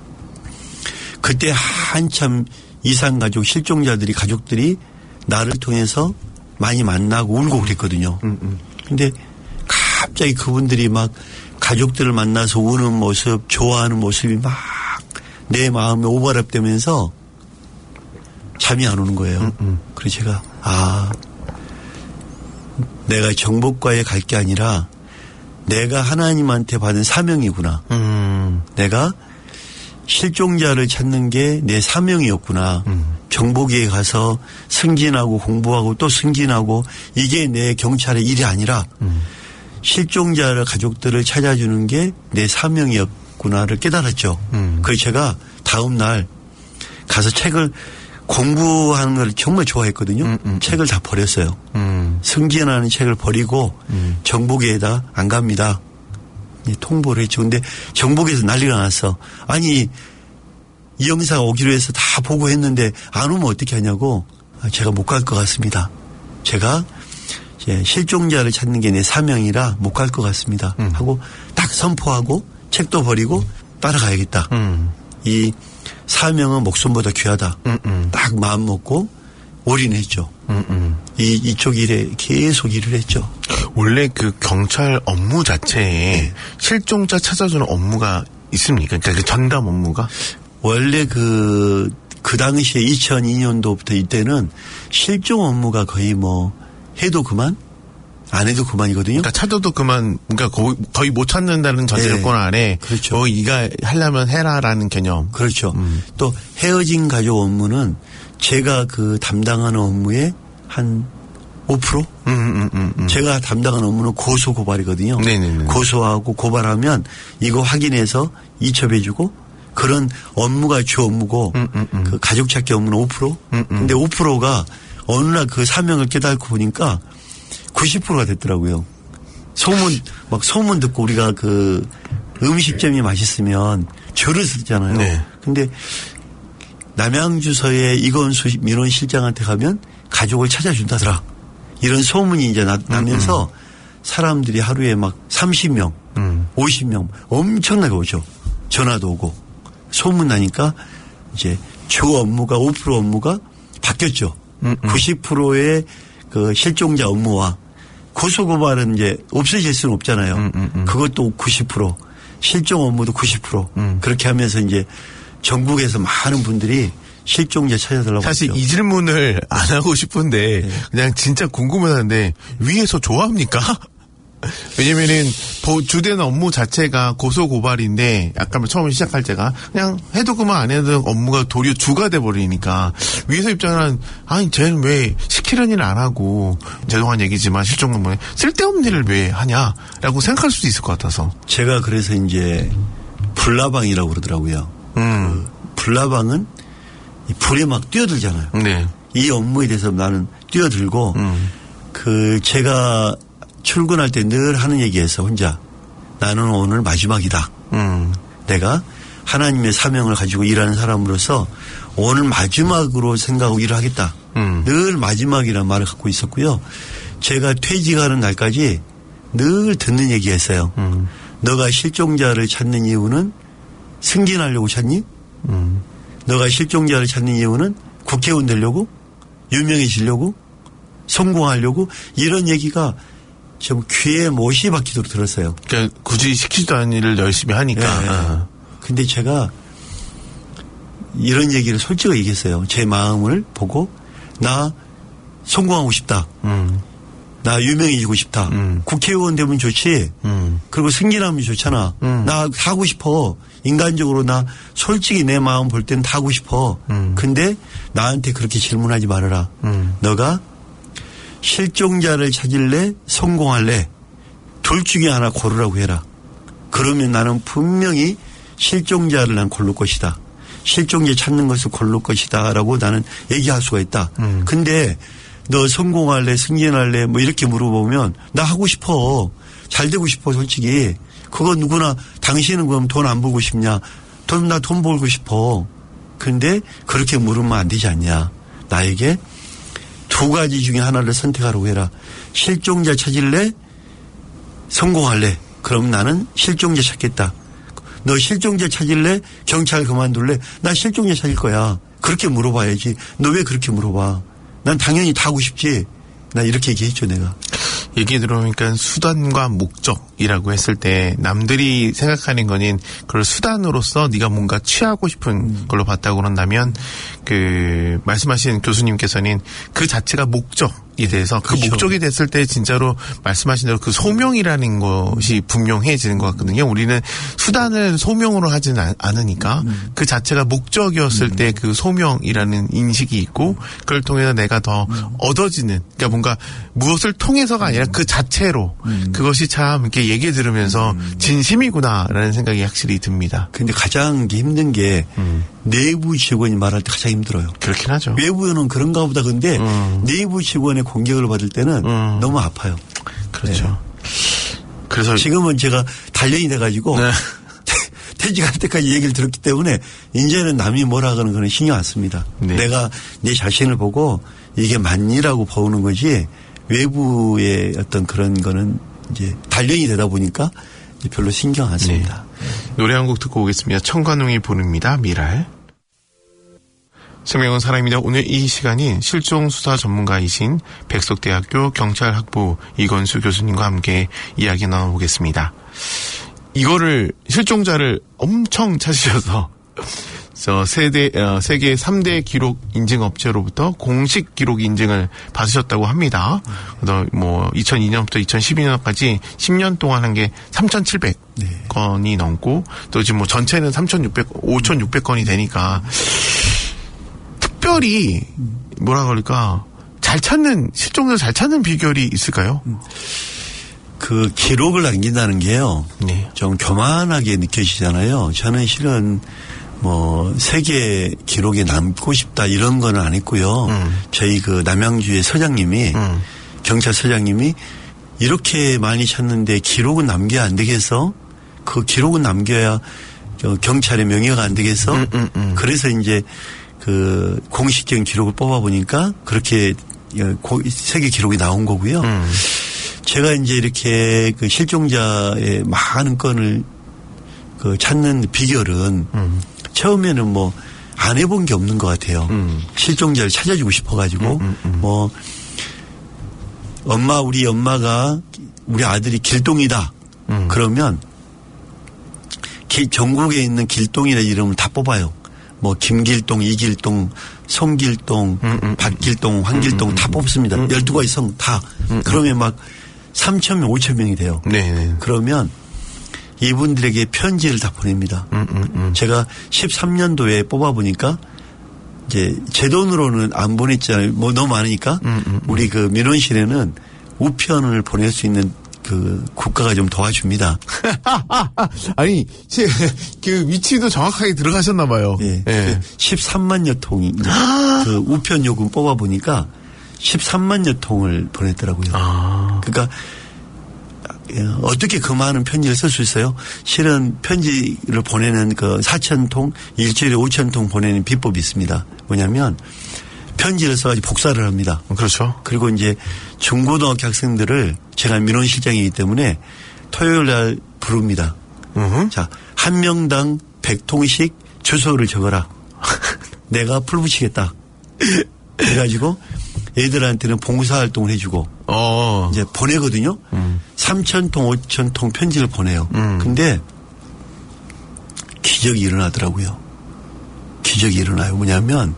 그때 한참 이산가족 실종자들이 가족들이 나를 통해서 많이 만나고 울고 그랬거든요. 근데 갑자기 그분들이 막 가족들을 만나서 우는 모습 좋아하는 모습이 막 내 마음에 오버랩되면서 잠이 안 오는 거예요. 그래서 제가 내가 정보과에 갈 게 아니라 내가 하나님한테 받은 사명이구나. 내가 실종자를 찾는 게 내 사명이었구나. 정보계에 가서 승진하고 공부하고 또 승진하고 이게 내 경찰의 일이 아니라 실종자를 가족들을 찾아주는 게 내 사명이었구나를 깨달았죠. 그래서 제가 다음 날 가서 책을 공부하는 걸 정말 좋아했거든요. 책을 다 버렸어요. 승진하는 책을 버리고 정보계에다 안 갑니다. 통보를 했죠. 근데 정보계에서 난리가 났어. 아니 이 형사가 오기로 해서 다 보고했는데 안 오면 어떻게 하냐고. 제가 못 갈 것 같습니다. 제가 실종자를 찾는 게 내 사명이라 못 갈 것 같습니다. 하고 딱 선포하고 책도 버리고 따라가야겠다. 이 사명은 목숨보다 귀하다. 딱 마음 먹고 올인했죠. 이쪽 일에 계속 일을 했죠. 원래 그 경찰 업무 자체에 실종자 찾아주는 업무가 있습니까? 그러니까 그 전담 업무가? 원래 그 당시에 2002년도부터 이때는 실종 업무가 거의 뭐 해도 그만? 안 해도 그만이거든요. 그러니까 찾아도 그만, 그러니까 거의 못 찾는다는 전제 조건 아래. 그렇죠. 이가 하려면 해라라는 개념. 그렇죠. 또 헤어진 가족 업무는 제가 그 담당하는 업무의 한 5%? 제가 담당하는 업무는 고소 고발이거든요. 고소하고 고발하면 이거 확인해서 이첩해주고 그런 업무가 주 업무고 그 가족 찾기 업무는 5%? 근데 5%가 어느 날 그 사명을 깨닫고 보니까 90%가 됐더라고요. 소문 듣고 우리가 그 음식점이 맛있으면 줄을 쓰잖아요. 근데 남양주서의 이건수 민원실장한테 가면 가족을 찾아준다더라. 이런 소문이 이제 나면서 사람들이 하루에 막 30명, 50명 엄청나게 오죠. 전화도 오고. 소문 나니까 이제 주 업무가 5% 업무가 바뀌었죠. 90%의 그 실종자 업무와 고소고발은 이제 없어질 수는 없잖아요. 그것도 90%, 실종 업무도 90%. 그렇게 하면서 이제 전국에서 많은 분들이 실종자 찾아달라고 사실 했죠. 이 질문을 안 하고 싶은데 그냥 진짜 궁금하는데 위에서 좋아합니까? 왜냐면은 주된 업무 자체가 고소고발인데 아까 처음 시작할 때가 그냥 해도 그만 안 해도 업무가 도리어 주가 돼버리니까 위에서 입장은 아니 쟤는 왜 시키는 일을 안 하고 죄송한 얘기지만 실종 근무에 쓸데없는 일을 왜 하냐라고 생각할 수도 있을 것 같아서 제가 그래서 이제 불나방이라고 그러더라고요. 그 불나방은 불에 막 뛰어들잖아요. 네. 이 업무에 대해서 나는 뛰어들고 그 제가 출근할 때 늘 하는 얘기에서 혼자 나는 오늘 마지막이다. 내가 하나님의 사명을 가지고 일하는 사람으로서 오늘 마지막으로 생각하고 일을 하겠다. 늘 마지막이라는 말을 갖고 있었고요. 제가 퇴직하는 날까지 늘 듣는 얘기였어요. 너가 실종자를 찾는 이유는 승진하려고 찾니? 너가 실종자를 찾는 이유는 국회의원 되려고? 유명해지려고? 성공하려고? 이런 얘기가 좀 귀에 못이 박히도록 들었어요. 그러니까 굳이 시키지도 않은 일을 열심히 하니까. 네. 근데 제가 이런 얘기를 솔직하게 얘기했어요. 제 마음을 보고 나 성공하고 싶다. 나 유명해지고 싶다. 국회의원 되면 좋지. 그리고 승진하면 좋잖아. 나 하고 싶어. 인간적으로 나 솔직히 내 마음 볼 때는 다 하고 싶어. 근데 나한테 그렇게 질문하지 말아라. 너가 실종자를 찾을래? 성공할래? 둘 중에 하나 고르라고 해라. 그러면 나는 분명히 실종자를 난 고를 것이다. 실종자 찾는 것을 고를 것이다. 라고 나는 얘기할 수가 있다. 근데 너 성공할래? 승진할래? 뭐 이렇게 물어보면 나 하고 싶어. 잘 되고 싶어 솔직히. 그거 누구나 당신은 그럼 돈 안 벌고 싶냐? 나 돈 벌고 싶어. 근데 그렇게 물으면 안 되지 않냐. 나에게 두 가지 중에 하나를 선택하라고 해라. 실종자 찾을래? 성공할래? 그럼 나는 실종자 찾겠다. 너 실종자 찾을래? 경찰 그만둘래? 나 실종자 찾을 거야. 그렇게 물어봐야지. 너 왜 그렇게 물어봐? 난 당연히 다 하고 싶지. 나 이렇게 얘기했죠 내가. 얘기 들어보니까 수단과 목적이라고 했을 때 남들이 생각하는 거는 그걸 수단으로서 네가 뭔가 취하고 싶은 걸로 봤다고 그런다면 그 말씀하신 교수님께서는 그 자체가 목적에 대해서 그 그렇죠. 목적이 됐을 때 진짜로 말씀하신 대로 그 소명이라는 것이 분명해지는 것 같거든요. 우리는 수단을 소명으로 하지는 않으니까 그 자체가 목적이었을 때 그 소명이라는 인식이 있고 그걸 통해서 내가 더 얻어지는 그러니까 뭔가 무엇을 통해서가 아니라 그 자체로 그것이 참 이렇게 얘기 들으면서 진심이구나라는 생각이 확실히 듭니다. 근데 가장 힘든 게 내부 직원이 말할 때 가장 힘들어요. 그렇긴 하죠. 외부는 그런가 보다. 근데 내부 직원의 공격을 받을 때는 너무 아파요. 그렇죠. 네. 그래서 지금은 제가 단련이 돼가지고 네. 퇴직할 때까지 얘기를 들었기 때문에 이제는 남이 뭐라 하는 건 신경 안 씁니다. 네. 내가 내 자신을 보고 이게 맞니라고 보는 거지 외부의 어떤 그런 거는 이제 단련이 되다 보니까 별로 신경 안 씁니다. 네. 노래 한 곡 듣고 오겠습니다. 청관웅이 부릅니다. 미랄. 생명은 사람입니다. 오늘 이 시간인 실종수사 전문가이신 백석대학교 경찰학부 이건수 교수님과 함께 이야기 나눠보겠습니다. 이거를 실종자를 엄청 찾으셔서 세계 3대 기록 인증 업체로부터 공식 기록 인증을 받으셨다고 합니다. 그래서 뭐 2002년부터 2012년까지 10년 동안 한 게 3,700건이 넘고 또 지금 뭐 전체는 5,600건이 되니까 특별히 뭐라 그럴까 잘 찾는 실종자 잘 찾는 비결이 있을까요? 그 기록을 남긴다는 게요. 네. 좀 교만하게 느껴지잖아요. 저는 실은 뭐 세계 기록에 남고 싶다 이런 거는 안 했고요. 저희 그 남양주의 서장님이 경찰 서장님이 이렇게 많이 찾는데 기록은 남겨야 안 되겠어? 그 기록은 남겨야 경찰의 명예가 안 되겠어? 그래서 이제 그 공식적인 기록을 뽑아 보니까 그렇게 세계 기록이 나온 거고요. 제가 이제 이렇게 그 실종자의 많은 건을 그 찾는 비결은 처음에는 뭐 안 해본 게 없는 것 같아요. 실종자를 찾아주고 싶어가지고 뭐 우리 엄마가 우리 아들이 길동이다. 그러면 전국에 있는 길동이라 이름을 다 뽑아요. 뭐 김길동, 이길동, 송길동, 박길동, 황길동 다 뽑습니다. 12가지 성 다. 그러면 막 3,000명, 5,000명이 돼요. 네. 그러면 이분들에게 편지를 다 보냅니다. 제가 13년도에 뽑아보니까 이제 제 돈으로는 안 보냈잖아요. 뭐 너무 많으니까 우리 그 민원실에는 우편을 보낼 수 있는 그 국가가 좀 도와줍니다. 아니, 그 위치도 정확하게 들어가셨나 봐요. 예. 네. 13만여 통이 이제 그 우편 요금 뽑아보니까 13만여 통을 보냈더라고요. 그러니까 어떻게 그 많은 편지를 쓸 수 있어요? 실은 편지를 보내는 그 4,000통, 일주일에 5,000통 보내는 비법이 있습니다. 뭐냐면 편지를 써가지고 복사를 합니다. 그렇죠. 그리고 이제 중고등학교 학생들을 제가 민원실장이기 때문에 토요일 날 부릅니다. 자, 한 명당 100통씩 주소를 적어라. 내가 풀 붙이겠다. 그래가지고 애들한테는 봉사활동을 해주고 이제 보내거든요. 3,000통, 5,000통 편지를 보내요. 근데 기적이 일어나더라고요. 기적이 일어나요. 뭐냐면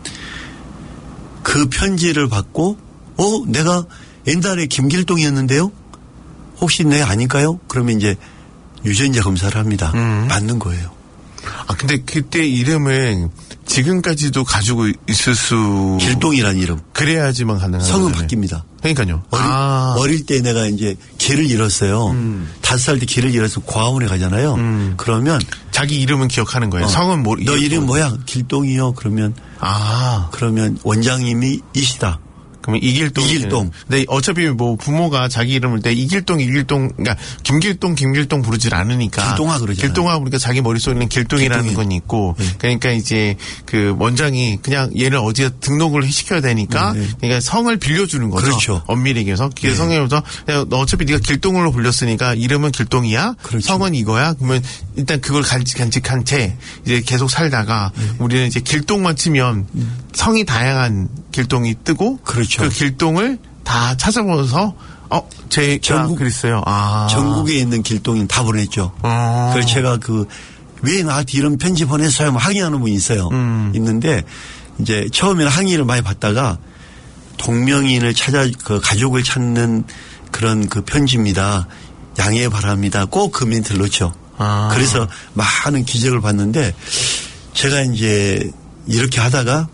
그 편지를 받고 내가 옛날에 김길동이었는데요. 혹시 내 아닐까요? 그러면 이제 유전자 검사를 합니다. 맞는 거예요. 아, 근데 그때 이름을 지금까지도 가지고 있을 수. 길동이라는 이름. 그래야지만 가능한 성은 거잖아요. 바뀝니다. 그러니까요. 어릴 때 내가 이제 길을 잃었어요. 5살 때 길을 잃어서 고아원에 가잖아요. 그러면 자기 이름은 기억하는 거예요. 성은 너 이름 뭐야? 길동이요. 그러면 그러면 원장님이 이시다. 그러면 이길동. 근데 어차피 뭐 부모가 자기 이름을 때 이길동, 그러니까 김길동 부르질 않으니까. 길동아 그러잖아요. 길동아 그러니까 자기 머릿속에는 길동이라는 건 있고. 네. 그러니까 이제 그 원장이 그냥 얘를 어디에 등록을 시켜야 되니까. 그러니까 성을 빌려주는 거죠. 그렇죠. 엄밀히 얘기해서. 성에서 너 어차피 네가 길동으로 불렸으니까 이름은 길동이야. 그렇죠. 성은 이거야. 그러면 일단 그걸 간직한 채 이제 계속 살다가 우리는 이제 길동만 치면 성이 다양한 길동이 뜨고. 그렇죠. 그 길동을 다 찾아보면서 제가 그랬어요. 전국에 있는 길동인 다 보냈죠. 그래서 제가 왜 나한테 이런 편지 보냈어요? 항의하는 분이 있어요. 있는데 이제 처음에는 항의를 많이 받다가 동명인을 그 가족을 찾는 그런 그 편지입니다. 양해 바랍니다. 꼭 그 멘트를 넣죠. 그래서 많은 기적을 봤는데 제가 이제 이렇게 하다가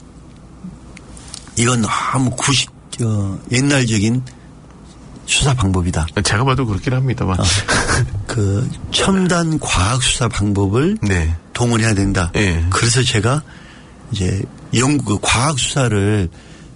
이건 너무 옛날적인 수사 방법이다. 제가 봐도 그렇긴 합니다만. 그 첨단 과학 수사 방법을 동원해야 된다. 네. 그래서 제가 이제 과학 수사를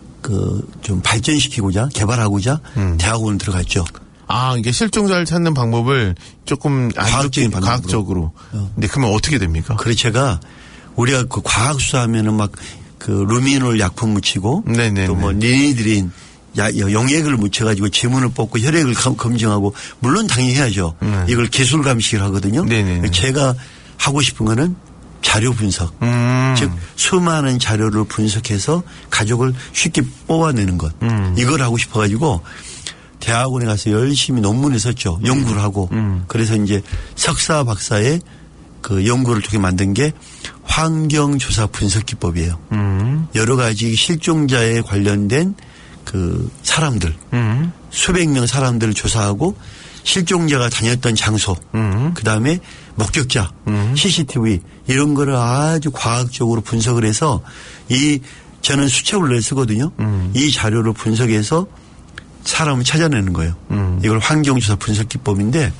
좀 발전시키고자 개발하고자 대학원 들어갔죠. 이게 실종자를 찾는 방법을 조금 과학적인 과학적으로. 근데 그러면 어떻게 됩니까? 그래서 제가 우리가 그 과학 수사하면은 막 그 루미놀 약품 묻히고 또 뭐 니니드린 용액을 묻혀가지고 지문을 뽑고 혈액을 검증하고 물론 당연히 해야죠. 이걸 기술 감식을 하거든요. 제가 하고 싶은 거는 자료 분석. 즉 수많은 자료를 분석해서 가족을 쉽게 뽑아내는 것. 이걸 하고 싶어가지고 대학원에 가서 열심히 논문을 썼죠. 연구를 하고. 그래서 이제 석사 박사의 그 연구를 통해 만든 게 환경조사 분석기법이에요. 여러 가지 실종자에 관련된 그 사람들, 수백 명 사람들을 조사하고 실종자가 다녔던 장소, 그 다음에 목격자, CCTV 이런 거를 아주 과학적으로 분석을 해서 저는 수첩을 쓰거든요. 이 자료를 분석해서 사람을 찾아내는 거예요. 이걸 환경조사 분석기법인데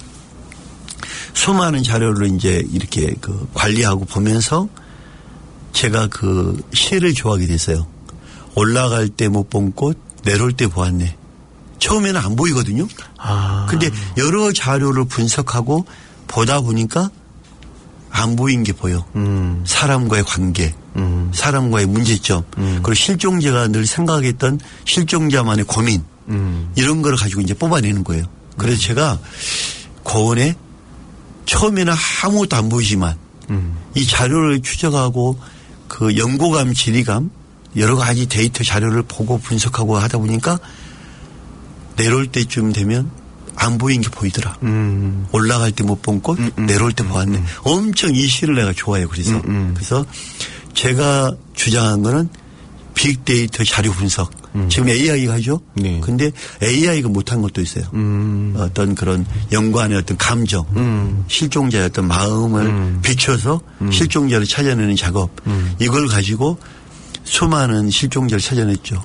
수많은 자료를 이제 이렇게 관리하고 보면서 제가 시를 좋아하게 됐어요. 올라갈 때 못 본 꽃, 내려올 때 보았네. 처음에는 안 보이거든요. 근데 여러 자료를 분석하고 보다 보니까 안 보인 게 보여. 사람과의 관계, 사람과의 문제점, 그리고 실종자가 늘 생각했던 실종자만의 고민, 이런 거를 가지고 이제 뽑아내는 거예요. 그래서 제가 고원에 처음에는 아무것도 안 보이지만 이 자료를 추적하고 그 연고감, 지리감 여러 가지 데이터 자료를 보고 분석하고 하다 보니까 내려올 때쯤 되면 안 보인 게 보이더라. 올라갈 때 못 본 꽃, 내려올 때 보았네. 엄청 이 시를 내가 좋아해요. 그래서 제가 주장한 거는 빅데이터 자료 분석. 지금 AI가 하죠. 네. 근데 AI가 못한 것도 있어요. 어떤 그런 연관의 어떤 감정, 실종자의 어떤 마음을 비춰서 실종자를 찾아내는 작업. 이걸 가지고 수많은 실종자를 찾아냈죠.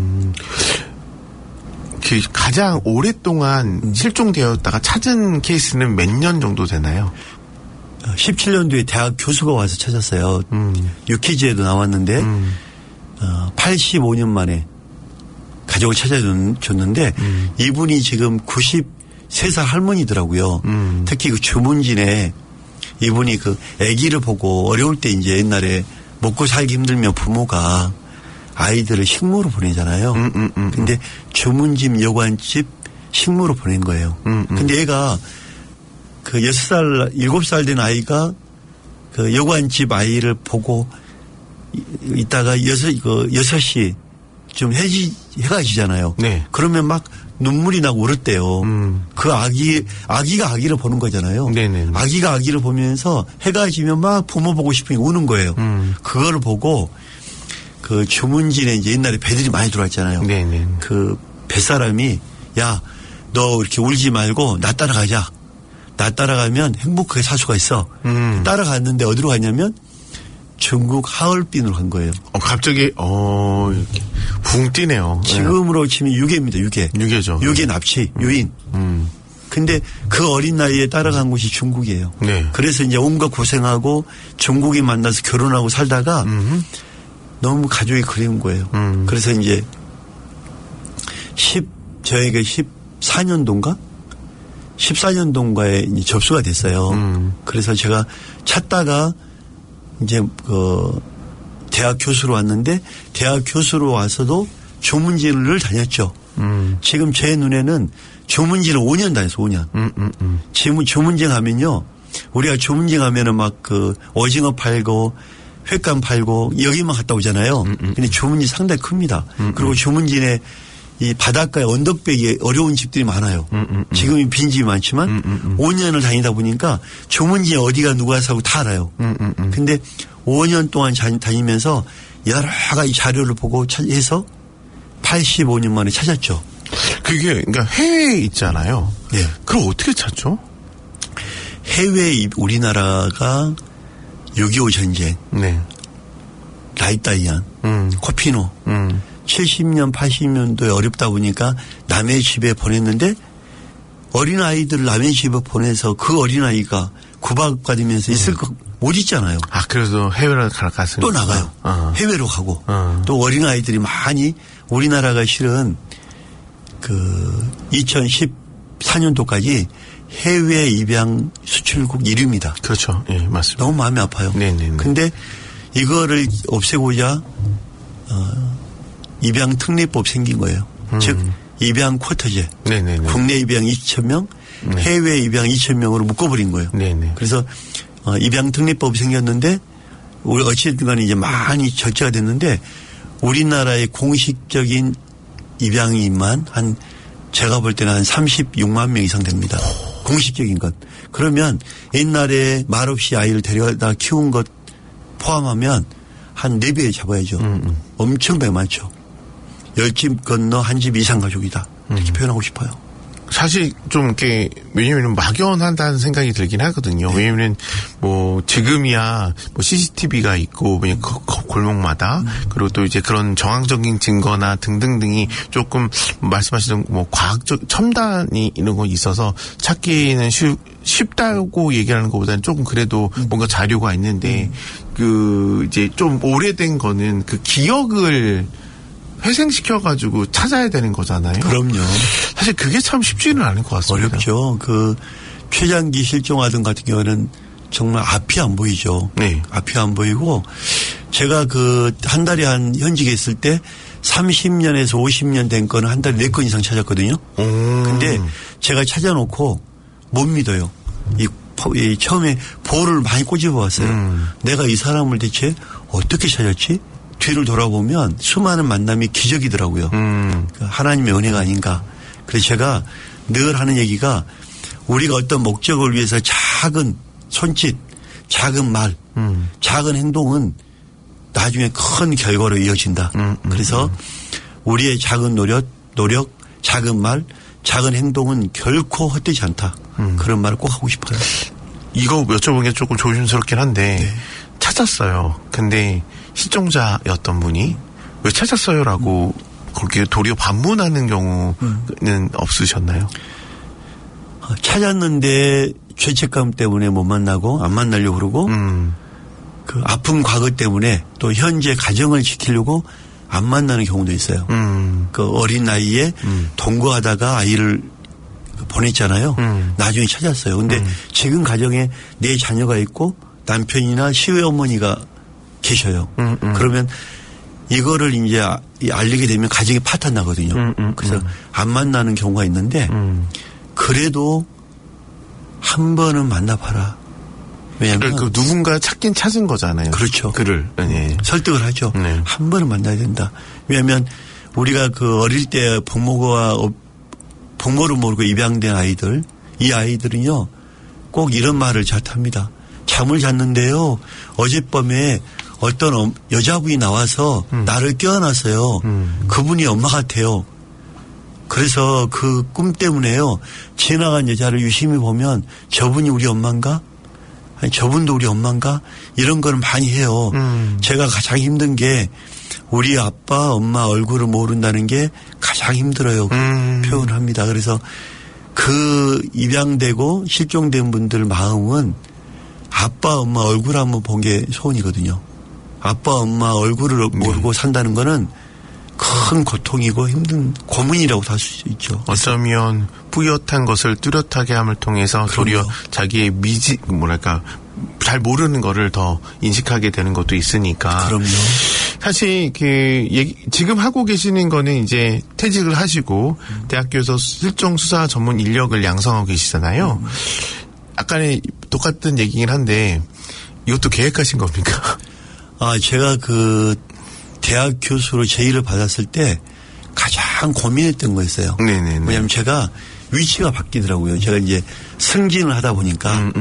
가장 오랫동안 실종되었다가 찾은 케이스는 몇 년 정도 되나요? 17년도에 대학 교수가 와서 찾았어요. 유키즈에도 나왔는데 85년 만에 가족을 찾아줬는데 이분이 지금 93살 할머니더라고요. 특히 그 주문진에 이분이 그 아기를 보고 어려울 때 이제 옛날에 먹고 살기 힘들면 부모가 아이들을 식모로 보내잖아요. 근데 주문집 여관집 식모로 보낸 거예요. 근데 얘가 그 6살, 7살 된 아이가 그 여관집 아이를 보고 있다가 6시 좀 해가 지잖아요. 네. 그러면 막 눈물이 나고 울었대요. 그 아기가 아기를 보는 거잖아요. 네네. 아기가 아기를 보면서 해가 지면 막 부모 보고 싶으니 우는 거예요. 그거를 보고 그 주문진에 이제 옛날에 배들이 많이 들어왔잖아요. 네네. 그 뱃사람이 야, 너 이렇게 울지 말고 나 따라가자. 나 따라가면 행복하게 살 수가 있어. 따라갔는데 어디로 갔냐면 중국 하얼빈으로 간 거예요. 갑자기 이렇게 붕 뛰네요. 지금으로 치면 유괴입니다. 유괴죠. 유괴 납치, 유인. 근데 그 어린 나이에 따라간 곳이 중국이에요. 네. 그래서 이제 온갖 고생하고 중국인 만나서 결혼하고 살다가 너무 가족이 그리운 거예요. 그래서 이제 저에게 14년도인가? 14년도인가에 이제 접수가 됐어요. 그래서 제가 찾다가 이제 대학 교수로 왔는데 대학 교수로 와서도 조문진을 다녔죠. 지금 제 눈에는 조문진을 5년 다녔어, 5년. 지금 조문진 하면요. 우리가 조문진 하면은 막 그 오징어 팔고 횟감 팔고 여기만 갔다 오잖아요. 근데 조문진 상당히 큽니다. 그리고 조문진에 이 바닷가에 언덕배기에 어려운 집들이 많아요. 지금은 빈집이 많지만 5년을 다니다 보니까 조문진에 어디가 누가 사고 다 알아요. 근데 5년 동안 다니면서 여러 가지 자료를 보고 해서 85년 만에 찾았죠. 그게 그러니까 해외에 있잖아요. 네. 그럼 어떻게 찾죠? 해외에 우리나라가 6.25 전쟁, 네. 라이따이안, 코피노, 70년, 80년도에 어렵다 보니까 남의 집에 보냈는데 어린아이들을 남의 집에 보내서 그 어린아이가 구박받으면서 있을 거 못 있잖아요. 그래서 해외로 갔으니까. 또 나가요. 해외로 가고. 또 어린아이들이 많이 우리나라가 실은 그 2014년도까지 해외 입양 수출국 1위입니다. 그렇죠. 예, 맞습니다. 너무 마음이 아파요. 네네. 근데 이거를 없애고자 입양 특례법 생긴 거예요. 즉 입양 쿼터제. 네네네. 국내 입양 2,000명, 네. 해외 입양 2,000명으로 묶어버린 거예요. 네네. 그래서 입양 특례법이 생겼는데 우리 어찌됐든 간에 이제 많이 절차가 됐는데 우리나라의 공식적인 입양인만 제가 볼 때는 한 36만 명 이상 됩니다. 공식적인 것. 그러면 옛날에 말없이 아이를 데려다 키운 것 포함하면 한 4배 잡아야죠. 엄청나게 많죠. 10집 건너 한 집 이상 가족이다. 이렇게 표현하고 싶어요. 사실 좀 이렇게 왜냐면 막연하다는 생각이 들긴 하거든요. 네. 왜냐면 뭐 지금이야 뭐 CCTV가 있고 그냥 골목마다 그리고 또 이제 그런 정황적인 증거나 등등등이 조금 말씀하시던 뭐 과학적 첨단이 이런 거 있어서 찾기는 쉽다고 얘기하는 것보다는 조금 그래도 뭔가 자료가 있는데 그 이제 좀 오래된 거는 그 기억을 회생시켜가지고 찾아야 되는 거잖아요. 그럼요. 사실 그게 참 쉽지는 않을 것 같습니다. 어렵죠. 그 최장기 실종아동 같은 경우는 정말 앞이 안 보이죠. 네. 앞이 안 보이고 제가 그 한 달에 현직에 있을 때 30년에서 50년 된 거는 한 달에 4건 이상 찾았거든요. 근데 제가 찾아놓고 못 믿어요. 이 처음에 볼을 많이 꼬집어 왔어요. 내가 이 사람을 대체 어떻게 찾았지? 뒤를 돌아보면 수많은 만남이 기적이더라고요. 하나님의 은혜가 아닌가. 그래서 제가 늘 하는 얘기가 우리가 어떤 목적을 위해서 작은 손짓, 작은 말, 작은 행동은 나중에 큰 결과로 이어진다. 그래서 우리의 작은 노력, 작은 말, 작은 행동은 결코 헛되지 않다. 그런 말을 꼭 하고 싶어요. 이거 여쭤보는 게 조금 조심스럽긴 한데 네. 찾았어요. 근데 실종자였던 분이 왜 찾았어요라고 그렇게 도리어 반문하는 경우는 없으셨나요? 찾았는데 죄책감 때문에 못 만나고 안 만나려고 그러고 그 아픈 과거 때문에 또 현재 가정을 지키려고 안 만나는 경우도 있어요. 그 어린 나이에 동거하다가 아이를 보냈잖아요. 나중에 찾았어요. 근데 지금 가정에 내 자녀가 있고 남편이나 시어머니가 계셔요. 그러면 이거를 이제 알리게 되면 가정이 파탄 나거든요. 그래서 안 만나는 경우가 있는데 그래도 한 번은 만나봐라. 왜냐하면 그 누군가 찾긴 찾은 거잖아요. 그렇죠. 그를 네. 설득을 하죠. 네. 한 번은 만나야 된다. 왜냐하면 우리가 그 어릴 때 부모를 모르고 입양된 아이들, 이 아이들은요 꼭 이런 말을 잘 합니다. 잠을 잤는데요. 어젯밤에 어떤 여자분이 나와서 나를 깨어났어요. 그분이 엄마 같아요. 그래서 그 꿈 때문에요. 지나간 여자를 유심히 보면 저분이 우리 엄마인가? 아니, 저분도 우리 엄마인가? 이런 거는 많이 해요. 제가 가장 힘든 게 우리 아빠, 엄마 얼굴을 모른다는 게 가장 힘들어요. 표현을 합니다. 그래서 그 입양되고 실종된 분들 마음은 아빠, 엄마 얼굴 한번 본 게 소원이거든요. 아빠, 엄마 얼굴을 모르고 산다는 거는 큰 고통이고 힘든 고문이라고 할 수 있죠. 어쩌면 뿌옇한 것을 뚜렷하게 함을 통해서 도리어 자기의 잘 모르는 거를 더 인식하게 되는 것도 있으니까. 그럼요. 사실 지금 하고 계시는 거는 이제 퇴직을 하시고 대학교에서 실종 수사 전문 인력을 양성하고 계시잖아요. 아까는 똑같은 얘기긴 한데 이것도 계획하신 겁니까? 제가 그 대학 교수로 제의를 받았을 때 가장 고민했던 거였어요. 네네네. 왜냐하면 제가 위치가 바뀌더라고요. 제가 이제 승진을 하다 보니까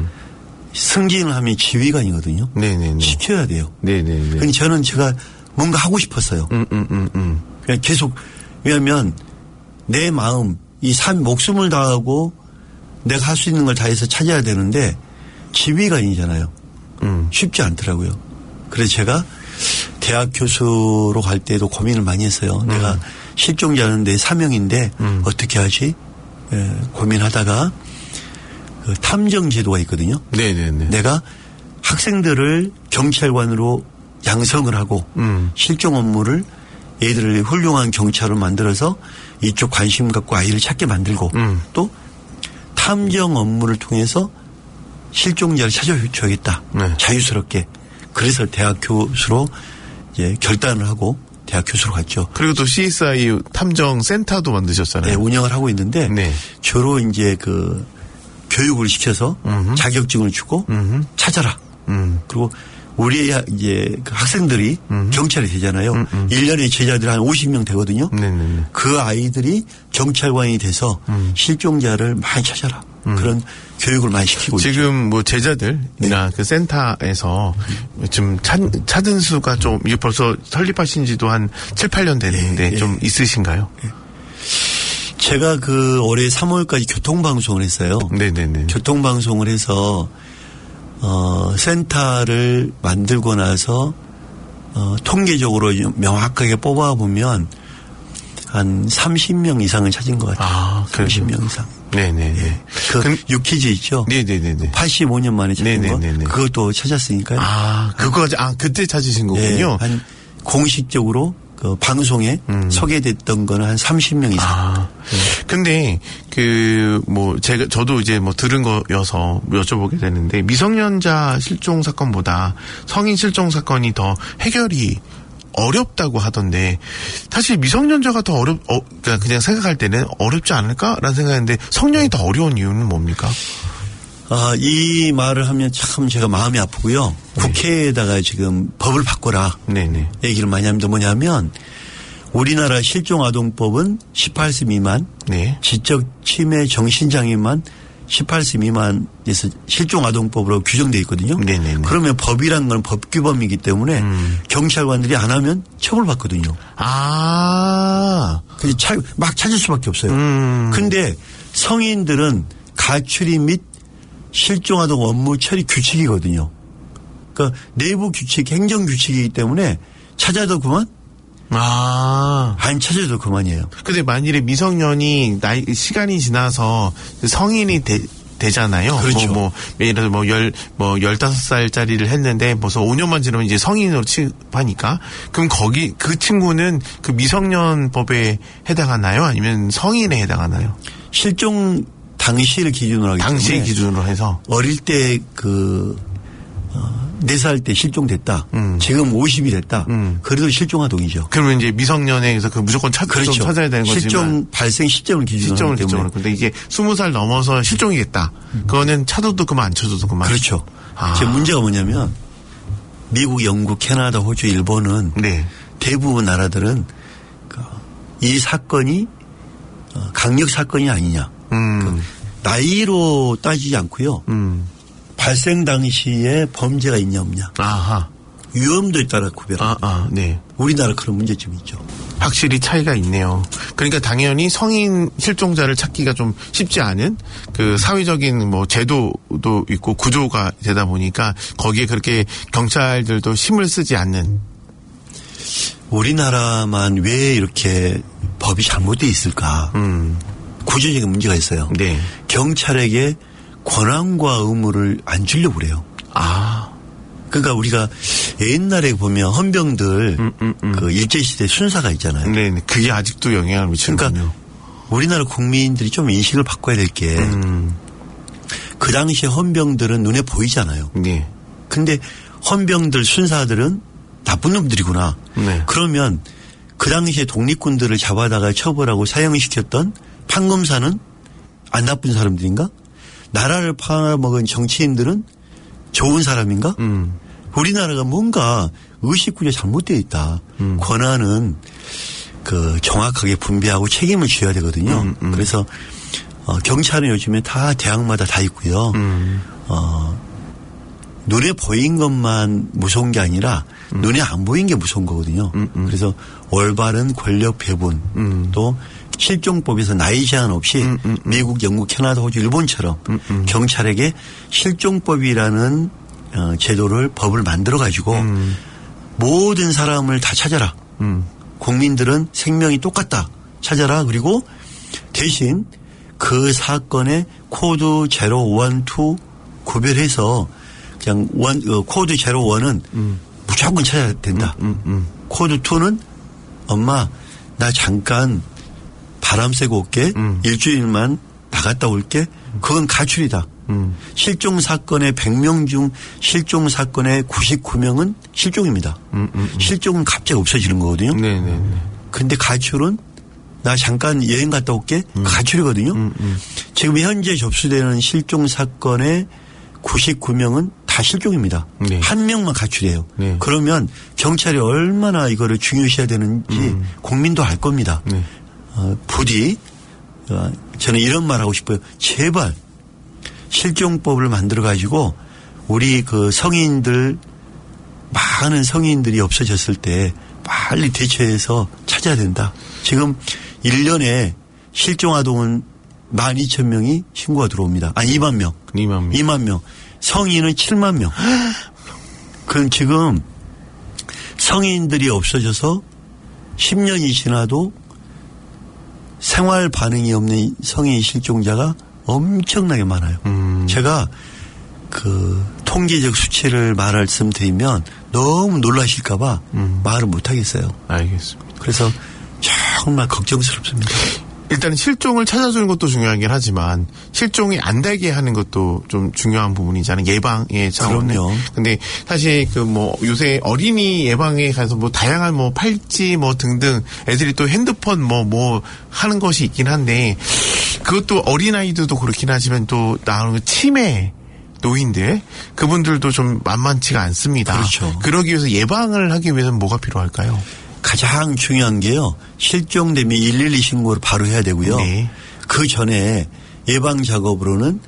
승진을 하면 지휘관이거든요. 네네네. 시켜야 돼요. 네네네. 그러니까 저는 제가 뭔가 하고 싶었어요. 그냥 계속 왜냐하면 내 마음 이 삶 목숨을 다하고 내가 할 수 있는 걸 다해서 찾아야 되는데 지휘관이잖아요. 쉽지 않더라고요. 그래서 제가 대학 교수로 갈 때도 고민을 많이 했어요. 내가 실종자는 내 사명인데 어떻게 하지? 고민하다가 그 탐정 제도가 있거든요. 네네네. 내가 학생들을 경찰관으로 양성을 하고 실종 업무를 얘들을 훌륭한 경찰로 만들어서 이쪽 관심 갖고 아이를 찾게 만들고 또 탐정 업무를 통해서 실종자를 찾아줘야겠다. 네. 자유스럽게. 그래서 대학 교수로 이제 결단을 하고 대학 교수로 갔죠. 그리고 또 CSI 탐정 센터도 만드셨잖아요. 네, 운영을 하고 있는데 네. 주로 이제 그 교육을 시켜서 자격증을 주고 찾아라. 그리고 우리 이제 그 학생들이 경찰이 되잖아요. 1년에 제자들 한 50명 되거든요. 네네네. 그 아이들이 경찰관이 돼서 실종자를 많이 찾아라. 그런 교육을 많이 시키고 지금 있죠. 뭐 제자들이나 그 센터에서 좀 찾은 수가 좀 이게 벌써 설립하신 지도 한 7, 8년 됐는데 좀 있으신가요? 제가 그 올해 3월까지 교통방송을 했어요. 네네네. 교통방송을 해서 센터를 만들고 나서 통계적으로 명확하게 뽑아보면 한 30명 이상을 찾은 것 같아요. 30명 이상. 네네네. 그 유키즈 있죠? 네네네네. 85년 만에 찾은 네네네네. 거? 그것도 찾았으니까요. 그때 찾으신 거군요. 한 공식적으로 그 방송에 소개됐던 거는 한 30명 이상. 근데 저도 이제 뭐 들은 거여서 여쭤보게 되는데 미성년자 실종 사건보다 성인 실종 사건이 더 해결이 어렵다고 하던데 사실 미성년자가 더 그냥 생각할 때는 어렵지 않을까라는 생각했는데 성년이 더 어려운 이유는 뭡니까? 이 말을 하면 참 제가 마음이 아프고요. 국회에다가 지금 법을 바꿔라. 네네. 얘기를 많이 합니다. 뭐냐면 우리나라 실종아동법은 18세 미만, 지적 치매 정신장애만 18세 미만에서 실종아동법으로 규정되어 있거든요. 네네네. 그러면 법이란 건 법규범이기 때문에 경찰관들이 안 하면 처벌받거든요. 그래서 막 찾을 수밖에 없어요. 근데 성인들은 가출이 및 실종아동 업무 처리 규칙이거든요. 그러니까 내부 규칙, 행정 규칙이기 때문에 찾아도 그만? 안 찾아도 그만이에요. 근데 만일에 미성년이 시간이 지나서 성인이 되잖아요. 그렇죠. 예를 들어 15살짜리를 했는데 벌써 5년만 지나면 이제 성인으로 취급하니까. 그럼 그 친구는 그 미성년법에 해당하나요? 아니면 성인에 해당하나요? 실종 당시를 기준으로 하기 때문에. 당시 기준으로 해서. 어릴 때 4살 때 실종됐다. 지금 50이 됐다. 그래도 실종아동이죠. 그러면 이제 미성년에서 무조건 그렇죠. 찾아야 되는 거지만. 실종 발생 시점을 기준으로 하기 때문에. 근데 이게 20살 넘어서 실종이겠다. 그거는 찾아도 그만 안 찾아도 그만. 그렇죠. 제 문제가 뭐냐면 미국, 영국, 캐나다, 호주, 일본은 대부분 나라들은 이 사건이 강력 사건이 아니냐. 나이로 따지지 않고요. 발생 당시에 범죄가 있냐 없냐. 위험도에 따라 구별합니다. 우리나라 그런 문제점이 있죠. 확실히 차이가 있네요. 그러니까 당연히 성인 실종자를 찾기가 좀 쉽지 않은 그 사회적인 제도도 있고 구조가 되다 보니까 거기에 그렇게 경찰들도 힘을 쓰지 않는. 우리나라만 왜 이렇게 법이 잘못되어 있을까. 구조적인 문제가 있어요. 경찰에게 권한과 의무를 안 주려고 그래요. 그러니까 우리가 옛날에 보면 헌병들 그 일제시대 순사가 있잖아요. 네, 그게 아직도 영향을 미치는군요. 그러니까 우리나라 국민들이 좀 인식을 바꿔야 될 게 그 당시에 헌병들은 눈에 보이잖아요. 근데 헌병들 순사들은 나쁜 놈들이구나. 그러면 그 당시에 독립군들을 잡아다가 처벌하고 사형시켰던 판검사는 안 나쁜 사람들인가? 나라를 팔아먹은 정치인들은 좋은 사람인가? 우리나라가 뭔가 의식구조 잘못되어 있다. 권한은 정확하게 분배하고 책임을 져야 되거든요. 그래서 경찰은 요즘에 다 대학마다 다 있고요. 눈에 보인 것만 무서운 게 아니라 눈에 안 보인 게 무서운 거거든요. 그래서 올바른 권력 배분 또 실종법에서 나이 제한 없이 미국, 영국, 캐나다, 호주, 일본처럼 경찰에게 실종법이라는 법을 만들어 가지고 모든 사람을 다 찾아라. 국민들은 생명이 똑같다. 찾아라. 그리고 대신 그 사건의 코드 0, 1, 2 구별해서 그냥 코드 0, 1은 무조건 찾아야 된다. 코드 2는 엄마 나 잠깐 바람 쐬고 올게. 일주일만 나갔다 올게. 그건 가출이다. 실종 사건의 100명 중 실종 사건의 99명은 실종입니다. 실종은 갑자기 없어지는 거거든요. 근데 가출은 나 잠깐 여행 갔다 올게. 가출이거든요. 지금 현재 접수되는 실종 사건의 99명은 다 실종입니다. 한 명만 가출이에요. 그러면 경찰이 얼마나 이거를 중요시해야 되는지 국민도 알 겁니다. 부디 저는 이런 말 하고 싶어요. 제발 실종법을 만들어 가지고 우리 성인들 많은 성인들이 없어졌을 때 빨리 대처해서 찾아야 된다. 지금 1년에 실종 아동은 12,000명이 신고가 들어옵니다. 2만 명. 2만 명. 성인은 7만 명. 그럼 지금 성인들이 없어져서 10년이 지나도 생활 반응이 없는 성인 실종자가 엄청나게 많아요. 제가 통계적 수치를 말씀드리면 너무 놀라실까봐 말을 못 하겠어요. 알겠습니다. 그래서 정말 걱정스럽습니다. 일단 실종을 찾아주는 것도 중요하긴 하지만 실종이 안 되게 하는 것도 좀 중요한 부분이잖아요. 예방의 차원에. 그럼요. 근데 사실 요새 어린이 예방에 가서 다양한 팔찌 등등 애들이 또 핸드폰 하는 것이 있긴 한데 그것도 어린아이들도 그렇긴 하지만 또 나오는 치매 노인들 그분들도 좀 만만치가 않습니다. 그렇죠. 그러기 위해서 예방을 하기 위해서는 뭐가 필요할까요? 가장 중요한 게요. 실종되면 112 신고를 바로 해야 되고요. 그 전에 예방 작업으로는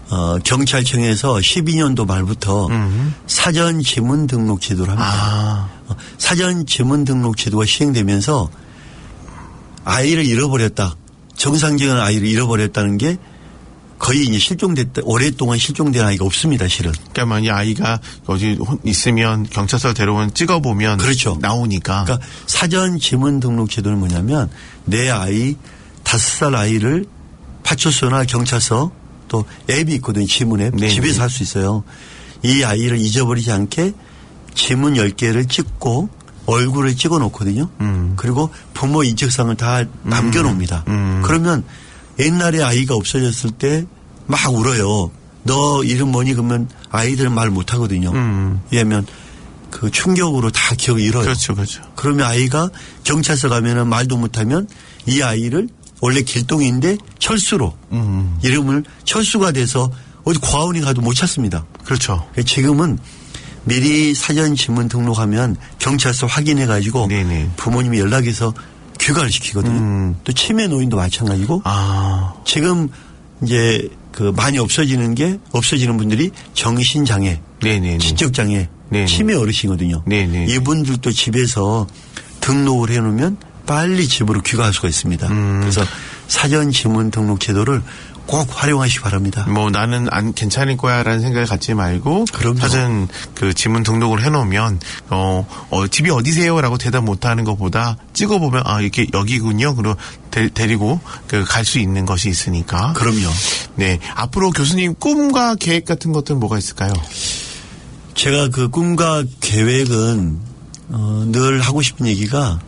경찰청에서 12년도 말부터 사전 지문 등록 제도를 합니다. 사전 지문 등록 제도가 시행되면서 아이를 잃어버렸다. 정상적인 아이를 잃어버렸다는 게 거의 이제 실종됐다. 오랫동안 실종된 아이가 없습니다, 실은. 그러니까 만약 아이가 어디 있으면 경찰서 데려오면 찍어보면. 그렇죠. 나오니까. 그러니까 사전 지문 등록 제도는 뭐냐면 내 아이 5살 아이를 파출소나 경찰서 또 앱이 있거든요. 지문 앱. 네네. 집에서 할 수 있어요. 이 아이를 잊어버리지 않게 지문 10개를 찍고 얼굴을 찍어 놓거든요. 그리고 부모 인적사항을 다 남겨놓습니다. 그러면 옛날에 아이가 없어졌을 때 막 울어요. 너 이름 뭐니? 그러면 아이들은 말 못하거든요. 왜냐하면 그 충격으로 다 기억을 잃어요. 그렇죠, 그렇죠. 그러면 아이가 경찰서 가면은 말도 못하면 이 아이를 원래 길동인데 철수로 이름을 철수가 돼서 어디 고아원에 가도 못 찾습니다. 그렇죠. 지금은 미리 사전 지문 등록하면 경찰서 확인해 가지고 부모님이 연락해서 귀가를 시키거든요. 또 치매 노인도 마찬가지고 지금 이제 그 많이 없어지는 분들이 정신장애, 지적장애, 치매 어르신이거든요. 이분들도 집에서 등록을 해놓으면 빨리 집으로 귀가할 수가 있습니다. 그래서 사전 지문 등록 제도를 꼭 활용하시기 바랍니다. 뭐 나는 안 괜찮을 거야라는 생각을 갖지 말고 그럼요. 사전 그 지문 등록을 해놓으면 집이 어디세요라고 대답 못하는 것보다 찍어보면 이렇게 여기군요. 그리고 데리고 갈 수 있는 것이 있으니까. 그럼요. 네, 앞으로 교수님 꿈과 계획 같은 것들은 뭐가 있을까요? 제가 그 꿈과 계획은 늘 하고 싶은 얘기가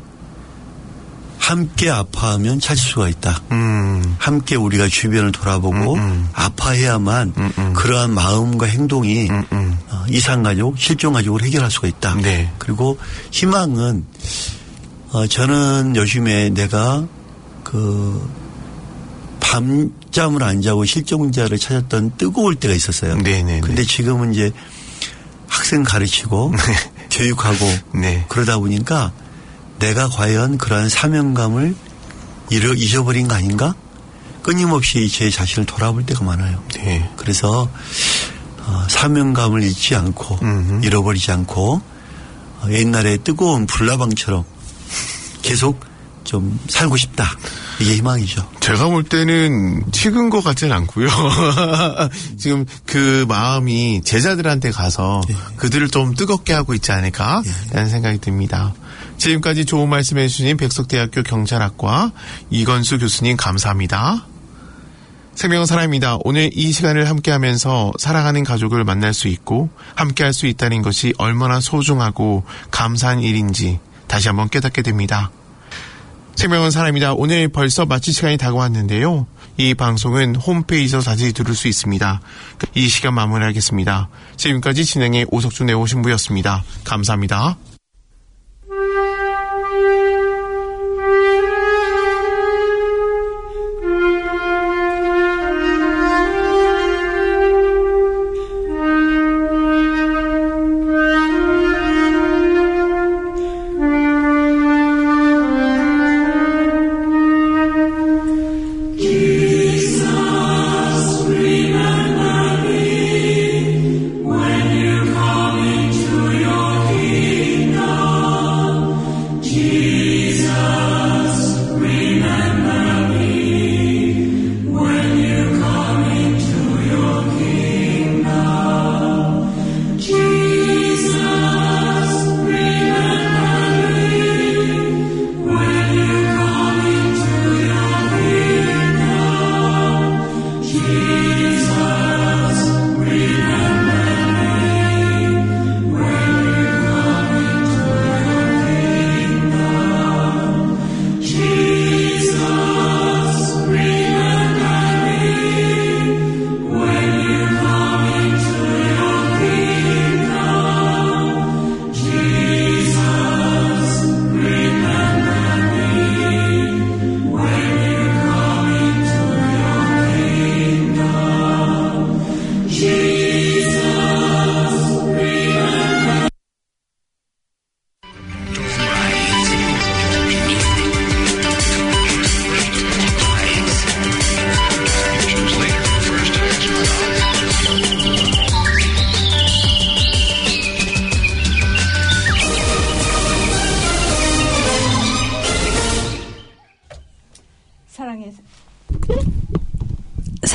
함께 아파하면 찾을 수가 있다. 함께 우리가 주변을 돌아보고 아파해야만 그러한 마음과 행동이 이산가족, 실종가족을 해결할 수가 있다. 네. 그리고 희망은 저는 요즘에 내가 그 밤잠을 안 자고 실종자를 찾았던 뜨거울 때가 있었어요. 근데 지금은 이제 학생 가르치고 교육하고 그러다 보니까 내가 과연 그러한 사명감을 잊어버린 거 아닌가? 끊임없이 제 자신을 돌아볼 때가 많아요. 그래서 사명감을 잊지 않고 잃어버리지 않고 옛날에 뜨거운 불나방처럼 계속 좀 살고 싶다. 이게 희망이죠. 제가 볼 때는 식은 것 같지는 않고요. 지금 그 마음이 제자들한테 가서 그들을 좀 뜨겁게 하고 있지 않을까라는 생각이 듭니다. 지금까지 좋은 말씀 해주신 백석대학교 경찰학과 이건수 교수님 감사합니다. 생명은 사람입니다. 오늘 이 시간을 함께하면서 사랑하는 가족을 만날 수 있고 함께할 수 있다는 것이 얼마나 소중하고 감사한 일인지 다시 한번 깨닫게 됩니다. 생명은 사람입니다. 오늘 벌써 마칠 시간이 다가왔는데요. 이 방송은 홈페이지에서 자세히 들을 수 있습니다. 이 시간 마무리하겠습니다. 지금까지 진행의 오석준 네오신부였습니다. 감사합니다. When you come into your kingdom.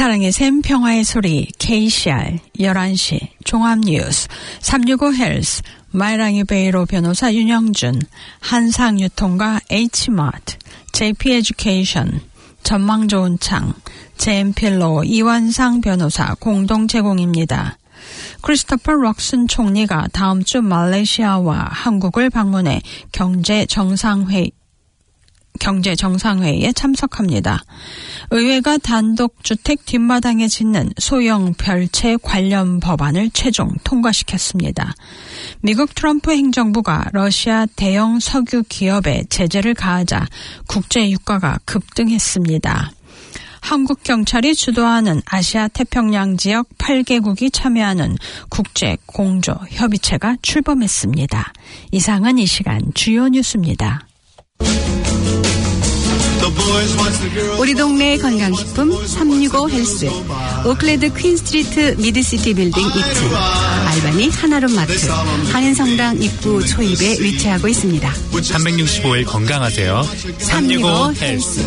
사랑의 샘 평화의 소리 KCR 11시 종합뉴스 365 헬스 마이랑이 베이로 변호사 윤영준 한상유통과 H마트 JP 에듀케이션 전망 좋은 창 JM필로 이완상 변호사 공동 제공입니다. 크리스토퍼 럭슨 총리가 다음 주 말레이시아와 한국을 방문해 경제 정상회의에 참석합니다. 의회가 단독주택 뒷마당에 짓는 소형 별채 관련 법안을 최종 통과시켰습니다. 미국 트럼프 행정부가 러시아 대형 석유 기업에 제재를 가하자 국제 유가가 급등했습니다. 한국 경찰이 주도하는 아시아 태평양 지역 8개국이 참여하는 국제 공조 협의체가 출범했습니다. 이상은 이 시간 주요 뉴스입니다. 우리 동네 건강식품 365 헬스 오클랜드 퀸스트리트 미드시티 빌딩 2층 알바니 하나룸 마트 한인성당 입구 초입에 위치하고 있습니다. 365일 건강하세요. 365 헬스.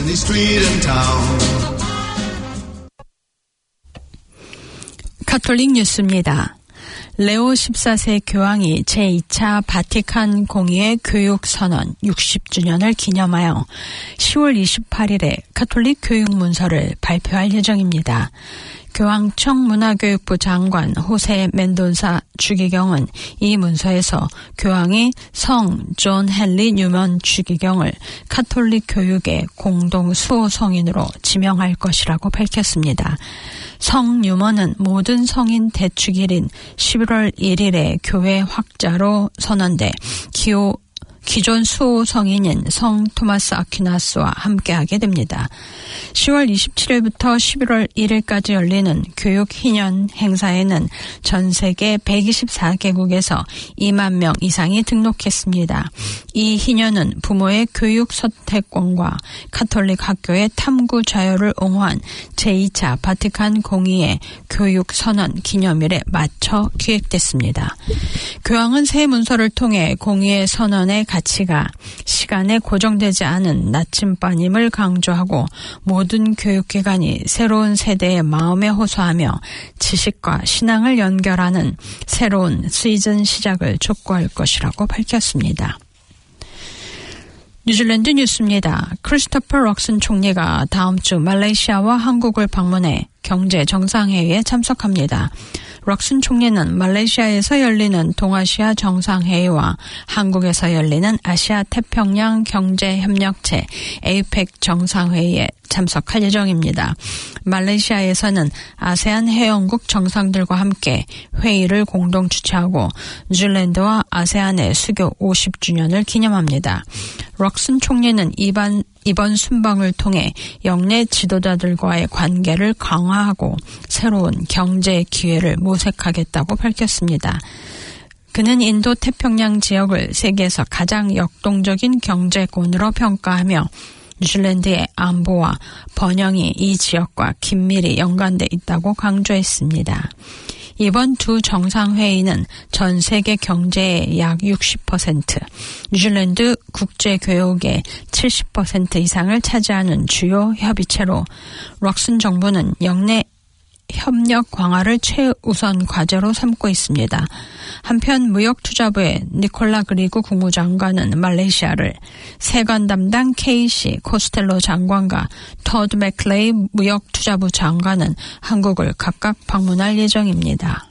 가톨릭 뉴스입니다. 레오 14세 교황이 제2차 바티칸 공의회 교육선언 60주년을 기념하여 10월 28일에 가톨릭 교육문서를 발표할 예정입니다. 교황청 문화교육부 장관 호세 멘돈사 주기경은 이 문서에서 교황이 성 존 헨리 뉴먼 주기경을 가톨릭 교육의 공동 수호성인으로 지명할 것이라고 밝혔습니다. 성 뉴먼은 모든 성인 대축일인 11월 1일에 교회 확자로 선언돼 기존 수호 성인인 성 토마스 아퀴나스와 함께하게 됩니다. 10월 27일부터 11월 1일까지 열리는 교육 희년 행사에는 전 세계 124개국에서 2만 명 이상이 등록했습니다. 이 희년은 부모의 교육 선택권과 가톨릭 학교의 탐구 자유를 옹호한 제2차 바티칸 공의회 교육 선언 기념일에 맞춰 기획됐습니다. 교황은 새 문서를 통해 공의회 선언의 가치가 시간에 고정되지 않은 나침반임을 강조하고 모든 교육기관이 새로운 세대의 마음에 호소하며 지식과 신앙을 연결하는 새로운 시즌 시작을 촉구할 것이라고 밝혔습니다. 뉴질랜드 뉴스입니다. 크리스토퍼 럭슨 총리가 다음 주 말레이시아와 한국을 방문해 경제 정상회의에 참석합니다. 럭슨 총리는 말레이시아에서 열리는 동아시아 정상회의와 한국에서 열리는 아시아 태평양 경제협력체 APEC 정상회의에 참석할 예정입니다. 말레이시아에서는 아세안 회원국 정상들과 함께 회의를 공동 주최하고 뉴질랜드와 아세안의 수교 50주년을 기념합니다. 럭슨 총리는 이번 순방을 통해 영내 지도자들과의 관계를 강화하고 새로운 경제 기회를 모색하겠다고 밝혔습니다. 그는 인도 태평양 지역을 세계에서 가장 역동적인 경제권으로 평가하며 뉴질랜드의 안보와 번영이 이 지역과 긴밀히 연관돼 있다고 강조했습니다. 이번 두 정상회의는 전 세계 경제의 약 60%, 뉴질랜드 국제교육의 70% 이상을 차지하는 주요 협의체로 럭슨 정부는 영내 협력 강화를 최우선 과제로 삼고 있습니다. 한편 무역투자부의 니콜라 그리구 국무장관은 말레이시아를, 세관 담당 KC 코스텔로 장관과 터드 맥클레이 무역투자부 장관은 한국을 각각 방문할 예정입니다.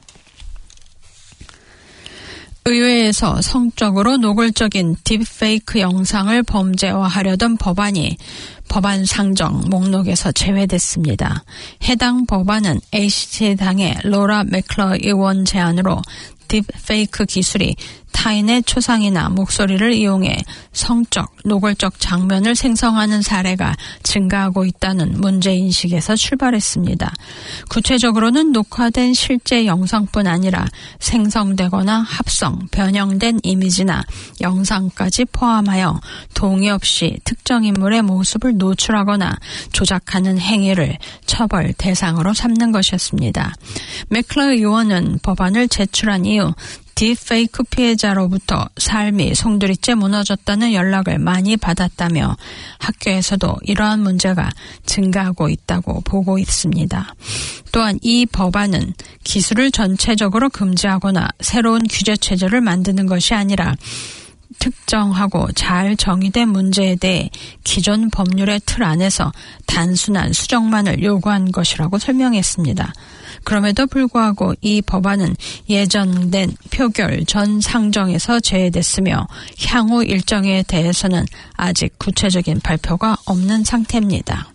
의회에서 성적으로 노골적인 딥페이크 영상을 범죄화하려던 법안이 법안 상정 목록에서 제외됐습니다. 해당 법안은 ACT당의 로라 맥클러 의원 제안으로 딥페이크 기술이 타인의 초상이나 목소리를 이용해 성적, 노골적 장면을 생성하는 사례가 증가하고 있다는 문제인식에서 출발했습니다. 구체적으로는 녹화된 실제 영상뿐 아니라 생성되거나 합성, 변형된 이미지나 영상까지 포함하여 동의 없이 특정 인물의 모습을 노출하거나 조작하는 행위를 처벌 대상으로 삼는 것이었습니다. 맥클러 의원은 법안을 제출한 이후 딥페이크 피해자로부터 삶이 송두리째 무너졌다는 연락을 많이 받았다며 학교에서도 이러한 문제가 증가하고 있다고 보고 있습니다. 또한 이 법안은 기술을 전체적으로 금지하거나 새로운 규제 체제를 만드는 것이 아니라 특정하고 잘 정의된 문제에 대해 기존 법률의 틀 안에서 단순한 수정만을 요구한 것이라고 설명했습니다. 그럼에도 불구하고 이 법안은 예정된 표결 전 상정에서 제외됐으며 향후 일정에 대해서는 아직 구체적인 발표가 없는 상태입니다.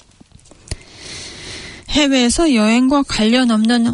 해외에서 여행과 관련 없는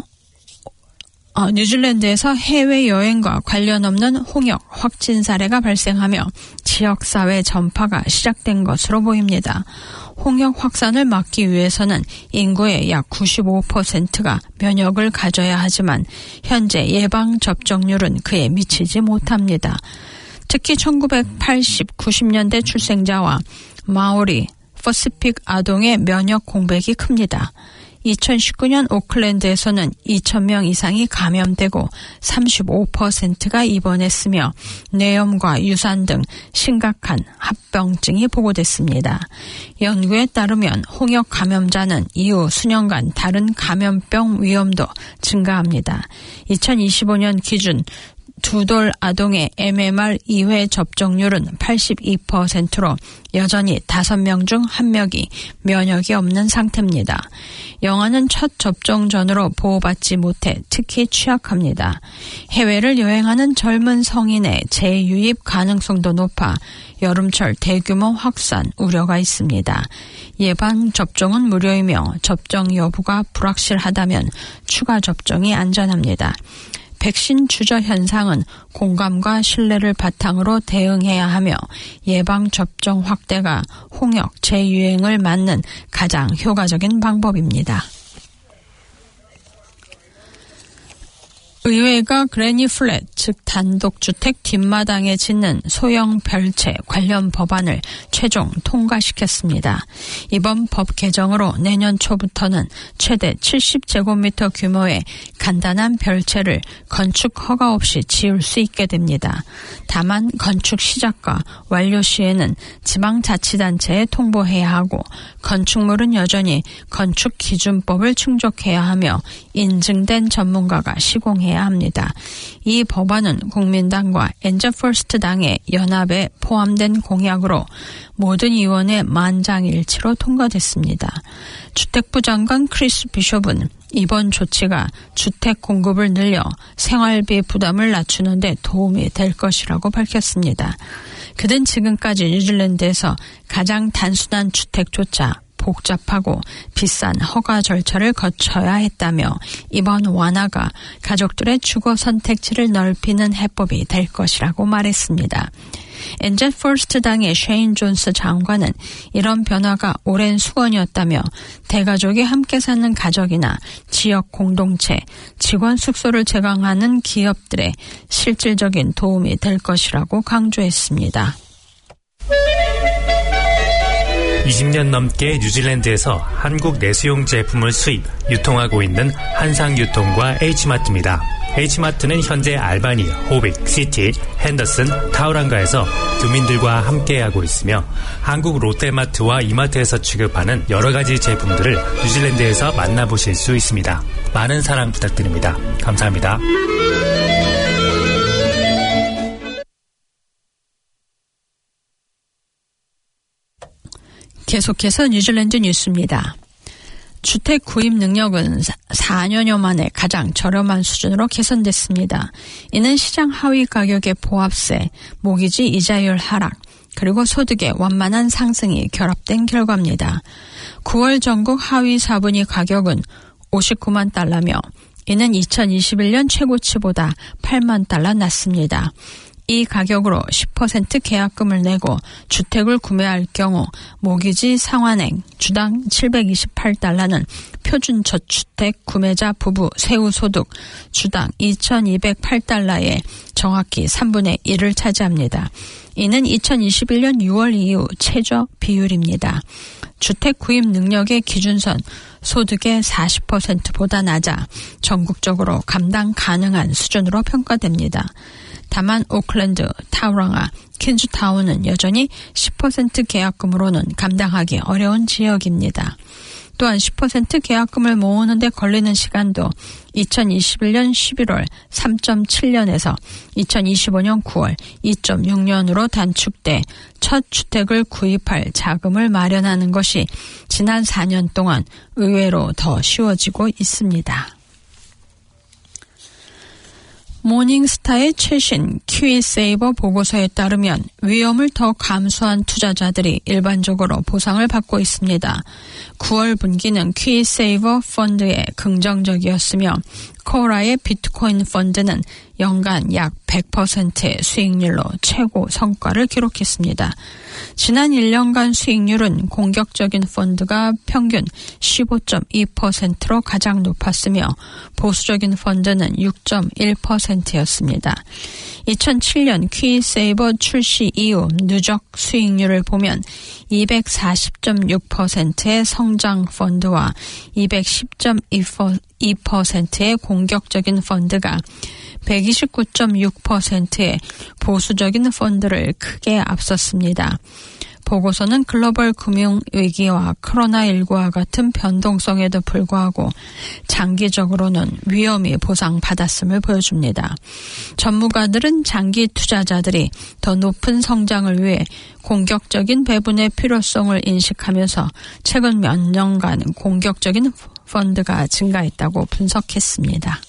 뉴질랜드에서 해외여행과 관련 없는 홍역 확진 사례가 발생하며 지역사회 전파가 시작된 것으로 보입니다. 홍역 확산을 막기 위해서는 인구의 약 95%가 면역을 가져야 하지만 현재 예방접종률은 그에 미치지 못합니다. 특히 1980, 90년대 출생자와 마오리, 퍼시픽 아동의 면역 공백이 큽니다. 2019년 오클랜드에서는 2,000명 이상이 감염되고 35%가 입원했으며 뇌염과 유산 등 심각한 합병증이 보고됐습니다. 연구에 따르면 홍역 감염자는 이후 수년간 다른 감염병 위험도 증가합니다. 2025년 기준 2돌 아동의 MMR 2회 접종률은 82%로 여전히 5명 중 1명이 면역이 없는 상태입니다. 영아는 첫 접종 전으로 보호받지 못해 특히 취약합니다. 해외를 여행하는 젊은 성인의 재유입 가능성도 높아 여름철 대규모 확산 우려가 있습니다. 예방접종은 무료이며 접종 여부가 불확실하다면 추가 접종이 안전합니다. 백신 주저 현상은 공감과 신뢰를 바탕으로 대응해야 하며 예방접종 확대가 홍역 재유행을 막는 가장 효과적인 방법입니다. 의회가 그레니 플랫, 즉 단독주택 뒷마당에 짓는 소형 별채 관련 법안을 최종 통과시켰습니다. 이번 법 개정으로 내년 초부터는 최대 70제곱미터 규모의 간단한 별채를 건축 허가 없이 지을 수 있게 됩니다. 다만 건축 시작과 완료 시에는 지방자치단체에 통보해야 하고 건축물은 여전히 건축기준법을 충족해야 하며 인증된 전문가가 시공해야 합니다. 이 법안은 국민당과 엔저 퍼스트 당의 연합에 포함된 공약으로 모든 의원의 만장일치로 통과됐습니다. 주택부 장관 크리스 비숍은 이번 조치가 주택 공급을 늘려 생활비 부담을 낮추는 데 도움이 될 것이라고 밝혔습니다. 그는 지금까지 뉴질랜드에서 가장 단순한 주택조차 복잡하고 비싼 허가 절차를 거쳐야 했다며 이번 완화가 가족들의 주거 선택지를 넓히는 해법이 될 것이라고 말했습니다. 엔젤 퍼스트 당의 쉐인 존스 장관은 이런 변화가 오랜 수건이었다며 대가족이 함께 사는 가족이나 지역 공동체, 직원 숙소를 제공하는 기업들의 실질적인 도움이 될 것이라고 강조했습니다. 20년 넘게 뉴질랜드에서 한국 내수용 제품을 수입, 유통하고 있는 한상유통과 H마트입니다. H마트는 현재 알바니, 호빅, 시티, 핸더슨, 타우랑가에서 주민들과 함께하고 있으며 한국 롯데마트와 이마트에서 취급하는 여러 가지 제품들을 뉴질랜드에서 만나보실 수 있습니다. 많은 사랑 부탁드립니다. 감사합니다. 계속해서 뉴질랜드 뉴스입니다. 주택 구입 능력은 4년여 만에 가장 저렴한 수준으로 개선됐습니다. 이는 시장 하위 가격의 보합세, 모기지 이자율 하락, 그리고 소득의 완만한 상승이 결합된 결과입니다. 9월 전국 하위 4분위 가격은 59만 달러며 이는 2021년 최고치보다 8만 달러 낮습니다. 이 가격으로 10% 계약금을 내고 주택을 구매할 경우 모기지 상환액 주당 $728는 표준 저주택 구매자 부부 세후 소득 주당 $2,208의 정확히 3분의 1을 차지합니다. 이는 2021년 6월 이후 최저 비율입니다. 주택 구입 능력의 기준선 소득의 40%보다 낮아 전국적으로 감당 가능한 수준으로 평가됩니다. 다만 오클랜드, 타우랑아, 퀸즈타운은 여전히 10% 계약금으로는 감당하기 어려운 지역입니다. 또한 10% 계약금을 모으는 데 걸리는 시간도 2021년 11월 3.7년에서 2025년 9월 2.6년으로 단축돼 첫 주택을 구입할 자금을 마련하는 것이 지난 4년 동안 의외로 더 쉬워지고 있습니다. 모닝스타의 최신 키위세이버 보고서에 따르면 위험을 더 감수한 투자자들이 일반적으로 보상을 받고 있습니다. 9월 분기는 키위세이버 펀드에 긍정적이었으며 코라의 비트코인 펀드는 연간 약 100%의 수익률로 최고 성과를 기록했습니다. 지난 1년간 수익률은 공격적인 펀드가 평균 15.2%로 가장 높았으며 보수적인 펀드는 6.1%였습니다. 2007년 키위세이버 출시 이후 누적 수익률을 보면 240.6%의 성장 펀드와 210.2%의 공격적인 펀드가 129.6%의 보수적인 펀드를 크게 앞섰습니다. 보고서는 글로벌 금융위기와 코로나19와 같은 변동성에도 불구하고 장기적으로는 위험이 보상받았음을 보여줍니다. 전문가들은 장기 투자자들이 더 높은 성장을 위해 공격적인 배분의 필요성을 인식하면서 최근 몇 년간 공격적인 펀드가 증가했다고 분석했습니다.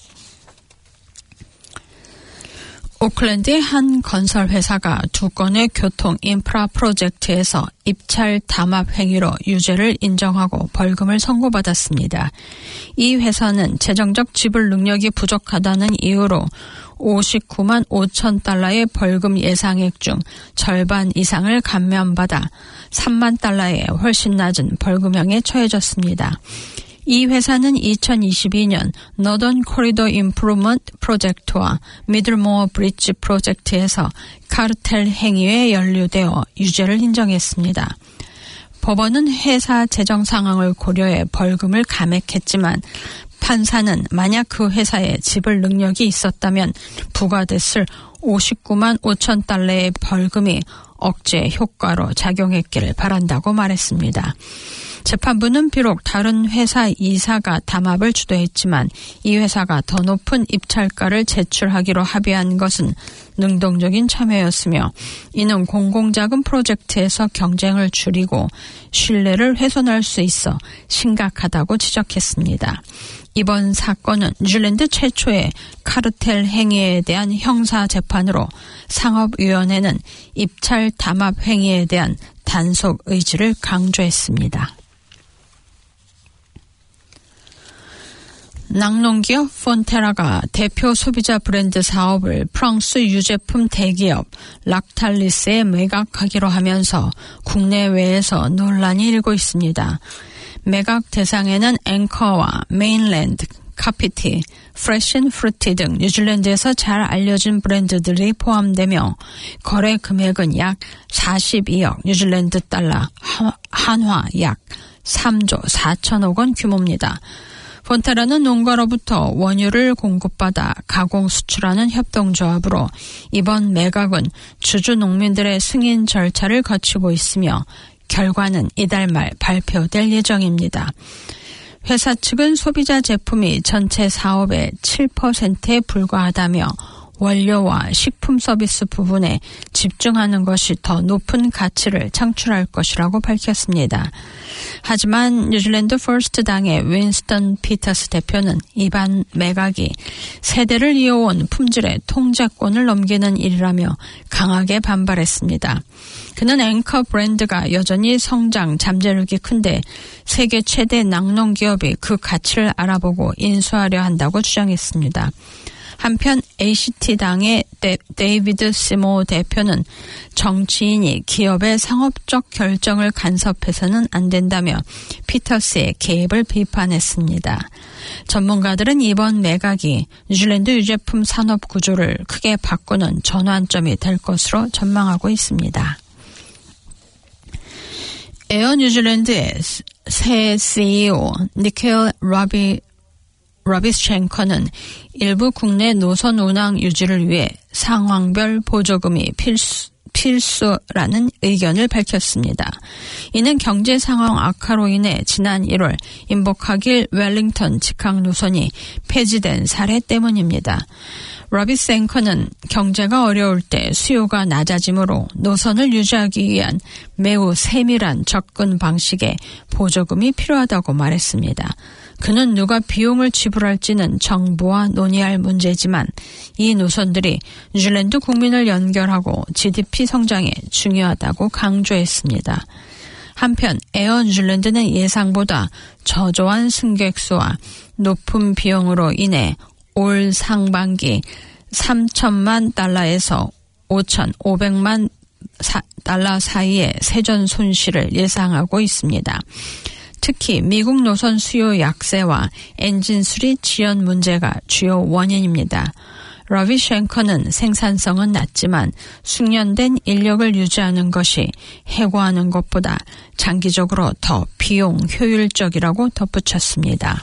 오클랜드의 한 건설회사가 2건의 교통 인프라 프로젝트에서 입찰 담합 행위로 유죄를 인정하고 벌금을 선고받았습니다. 이 회사는 재정적 지불 능력이 부족하다는 이유로 $59만 5천 달러의 벌금 예상액 중 절반 이상을 감면받아 $3만 달러의 훨씬 낮은 벌금형에 처해졌습니다. 이 회사는 2022년 너던 코리도 임프루먼트 프로젝트와 미들모어 브릿지 프로젝트에서 카르텔 행위에 연루되어 유죄를 인정했습니다. 법원은 회사 재정 상황을 고려해 벌금을 감액했지만 판사는 만약 그 회사에 지불 능력이 있었다면 부과됐을 $59만 5천 달러의 벌금이 억제 효과로 작용했기를 바란다고 말했습니다. 재판부는 비록 다른 회사 이사가 담합을 주도했지만 이 회사가 더 높은 입찰가를 제출하기로 합의한 것은 능동적인 참여였으며 이는 공공자금 프로젝트에서 경쟁을 줄이고 신뢰를 훼손할 수 있어 심각하다고 지적했습니다. 이번 사건은 뉴질랜드 최초의 카르텔 행위에 대한 형사 재판으로 상업위원회는 입찰 담합 행위에 대한 단속 의지를 강조했습니다. 낙농기업 폰테라가 대표 소비자 브랜드 사업을 프랑스 유제품 대기업 락탈리스에 매각하기로 하면서 국내외에서 논란이 일고 있습니다. 매각 대상에는 앵커와 메인랜드, 카피티, 프레쉬앤프루티 등 뉴질랜드에서 잘 알려진 브랜드들이 포함되며 거래 금액은 약 42억 뉴질랜드 달러, 한화 약 3조 4천억 원 규모입니다. 폰테라는 농가로부터 원유를 공급받아 가공 수출하는 협동조합으로 이번 매각은 주주 농민들의 승인 절차를 거치고 있으며 결과는 이달 말 발표될 예정입니다. 회사 측은 소비자 제품이 전체 사업의 7%에 불과하다며 원료와 식품 서비스 부분에 집중하는 것이 더 높은 가치를 창출할 것이라고 밝혔습니다. 하지만 뉴질랜드 퍼스트 당의 윈스턴 피터스 대표는 이번 매각이 세대를 이어온 품질의 통제권을 넘기는 일이라며 강하게 반발했습니다. 그는 앵커 브랜드가 여전히 성장 잠재력이 큰데 세계 최대 낙농기업이 그 가치를 알아보고 인수하려 한다고 주장했습니다. 한편 ACT당의 데이비드 시모 대표는 정치인이 기업의 상업적 결정을 간섭해서는 안 된다며 피터스의 개입을 비판했습니다. 전문가들은 이번 매각이 뉴질랜드 유제품 산업 구조를 크게 바꾸는 전환점이 될 것으로 전망하고 있습니다. 에어 뉴질랜드의 새 CEO 니켈 라비셴커는 일부 국내 노선 운항 유지를 위해 상황별 보조금이 필수라는 의견을 밝혔습니다. 이는 경제 상황 악화로 인해 지난 1월 인버카길 웰링턴 직항 노선이 폐지된 사례 때문입니다. 라비셴커는 경제가 어려울 때 수요가 낮아지므로 노선을 유지하기 위한 매우 세밀한 접근 방식의 보조금이 필요하다고 말했습니다. 그는 누가 비용을 지불할지는 정부와 논의할 문제지만 이 노선들이 뉴질랜드 국민을 연결하고 GDP 성장에 중요하다고 강조했습니다. 한편 에어 뉴질랜드는 예상보다 저조한 승객 수와 높은 비용으로 인해 올 상반기 3천만 달러에서 5,500만 달러 사이의 세전 손실을 예상하고 있습니다. 특히 미국 노선 수요 약세와 엔진 수리 지연 문제가 주요 원인입니다. 라비셴커는 생산성은 낮지만 숙련된 인력을 유지하는 것이 해고하는 것보다 장기적으로 더 비용 효율적이라고 덧붙였습니다.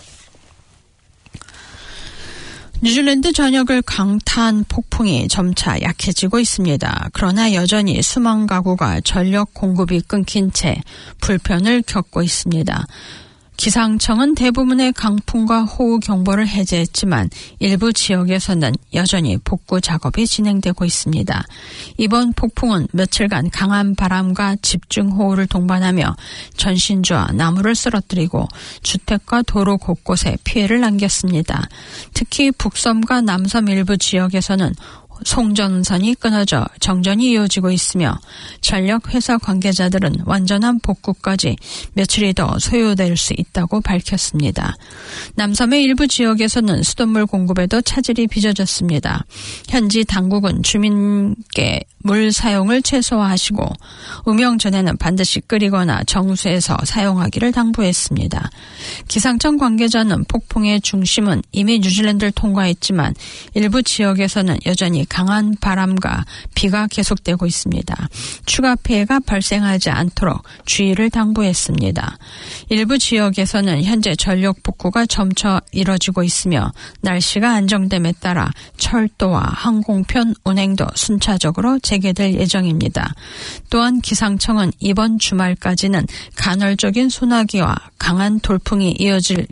뉴질랜드 전역을 강타한 폭풍이 점차 약해지고 있습니다. 그러나 여전히 수만 가구가 전력 공급이 끊긴 채 불편을 겪고 있습니다. 기상청은 대부분의 강풍과 호우 경보를 해제했지만 일부 지역에서는 여전히 복구 작업이 진행되고 있습니다. 이번 폭풍은 며칠간 강한 바람과 집중호우를 동반하며 전신주와 나무를 쓰러뜨리고 주택과 도로 곳곳에 피해를 남겼습니다. 특히 북섬과 남섬 일부 지역에서는 송전선이 끊어져 정전이 이어지고 있으며 전력회사 관계자들은 완전한 복구까지 며칠이 더 소요될 수 있다고 밝혔습니다. 남섬의 일부 지역에서는 수돗물 공급에도 차질이 빚어졌습니다. 현지 당국은 주민께 물 사용을 최소화하시고 음용 전에는 반드시 끓이거나 정수해서 사용하기를 당부했습니다. 기상청 관계자는 폭풍의 중심은 이미 뉴질랜드를 통과했지만 일부 지역에서는 여전히 강한 바람과 비가 계속되고 있습니다. 추가 피해가 발생하지 않도록 주의를 당부했습니다. 일부 지역에서는 현재 전력 복구가 점차 이뤄지고 있으며 날씨가 안정됨에 따라 철도와 항공편 운행도 순차적으로 재개될 예정입니다. 또한 기상청은 이번 주말까지는 간헐적인 소나기와 강한 돌풍이 이어질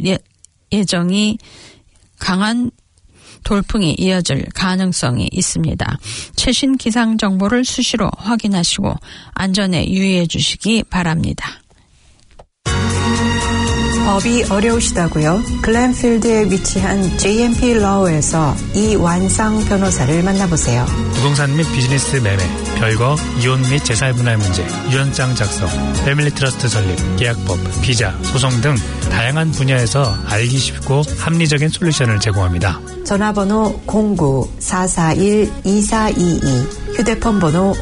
가능성이 있습니다. 최신 기상 정보를 수시로 확인하시고 안전에 유의해 주시기 바랍니다. 법이 어려우시다고요? 글렌필드에 위치한 JMP Law에서 이완상 변호사를 만나보세요. 부동산 및 비즈니스 매매, 별거, 이혼 및 재산 분할 문제, 유언장 작성, 패밀리 트러스트 설립, 계약법, 비자, 소송 등 다양한 분야에서 알기 쉽고 합리적인 솔루션을 제공합니다. 전화번호 09-441-2422, 휴대폰 번호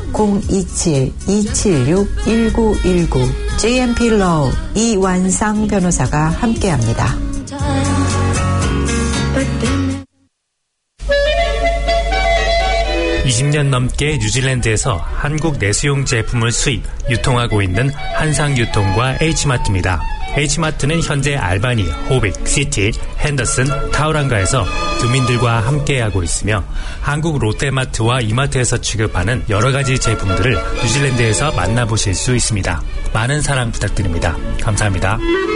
027-276-1919, JMP Law 이완상 변호사가 함께합니다. (20년) 넘게 뉴질랜드에서 한국 내수용 제품을 수입, 유통하고 있는 한상유통과 H마트입니다. H마트는 현재 알바니, 호빅, 시티, 핸더슨, 타우랑가에서 주민들과 함께하고 있으며 한국 롯데마트와 이마트에서 취급하는 여러 가지 제품들을 뉴질랜드에서 만나보실 수 있습니다. 많은 사랑 부탁드립니다. 감사합니다.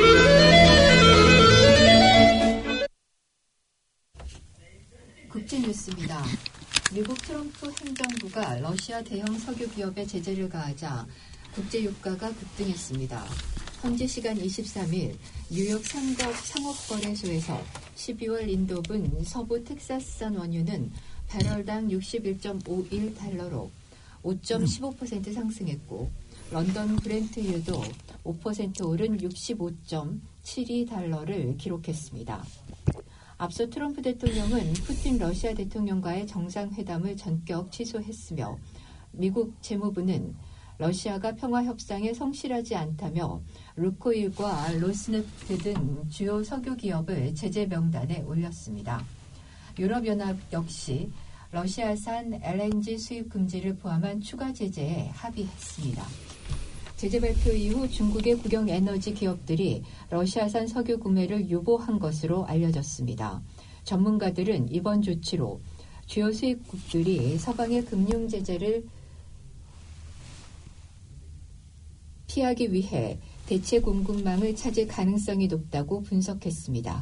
국제뉴스입니다. 미국 트럼프 행정부가 러시아 대형 석유 기업에 제재를 가하자 국제 유가가 급등했습니다. 현지 시간 23일 뉴욕 상업거래소에서 12월 인도분 서부 텍사스산 원유는 배럴당 61.51달러로 5.15% 상승했고 런던 브렌트유도 5% 오른 65.72달러를 기록했습니다. 앞서 트럼프 대통령은 푸틴 러시아 대통령과의 정상회담을 전격 취소했으며 미국 재무부는 러시아가 평화협상에 성실하지 않다며 루코일과 로스네프트 등 주요 석유 기업을 제재 명단에 올렸습니다. 유럽연합 역시 러시아산 LNG 수입 금지를 포함한 추가 제재에 합의했습니다. 제재 발표 이후 중국의 국영 에너지 기업들이 러시아산 석유 구매를 유보한 것으로 알려졌습니다. 전문가들은 이번 조치로 주요 수입국들이 서방의 금융 제재를 피하기 위해 대체 공급망을 찾을 가능성이 높다고 분석했습니다.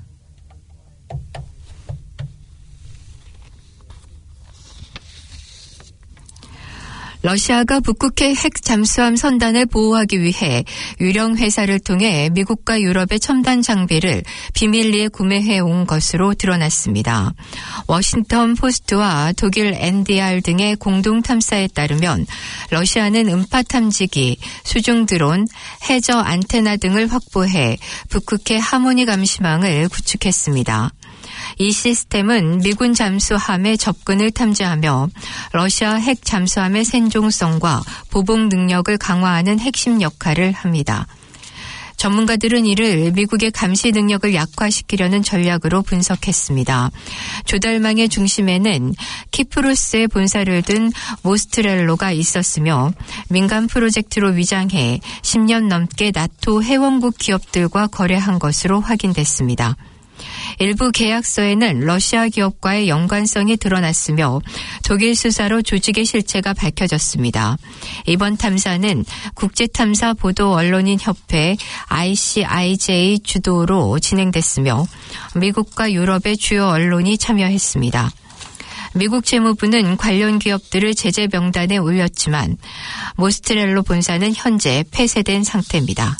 러시아가 북극해 핵 잠수함 선단을 보호하기 위해 유령 회사를 통해 미국과 유럽의 첨단 장비를 비밀리에 구매해온 것으로 드러났습니다. 워싱턴 포스트와 독일 NDR 등의 공동 탐사에 따르면 러시아는 음파 탐지기, 수중 드론, 해저 안테나 등을 확보해 북극해 하모니 감시망을 구축했습니다. 이 시스템은 미군 잠수함의 접근을 탐지하며 러시아 핵 잠수함의 생존성과 보복 능력을 강화하는 핵심 역할을 합니다. 전문가들은 이를 미국의 감시 능력을 약화시키려는 전략으로 분석했습니다. 조달망의 중심에는 키프로스의 본사를 둔 모스트렐로가 있었으며 민간 프로젝트로 위장해 10년 넘게 나토 회원국 기업들과 거래한 것으로 확인됐습니다. 일부 계약서에는 러시아 기업과의 연관성이 드러났으며 독일 수사로 조직의 실체가 밝혀졌습니다. 이번 탐사는 국제탐사 보도 언론인 협회 ICIJ 주도로 진행됐으며 미국과 유럽의 주요 언론이 참여했습니다. 미국 재무부는 관련 기업들을 제재 명단에 올렸지만 모스트렐로 본사는 현재 폐쇄된 상태입니다.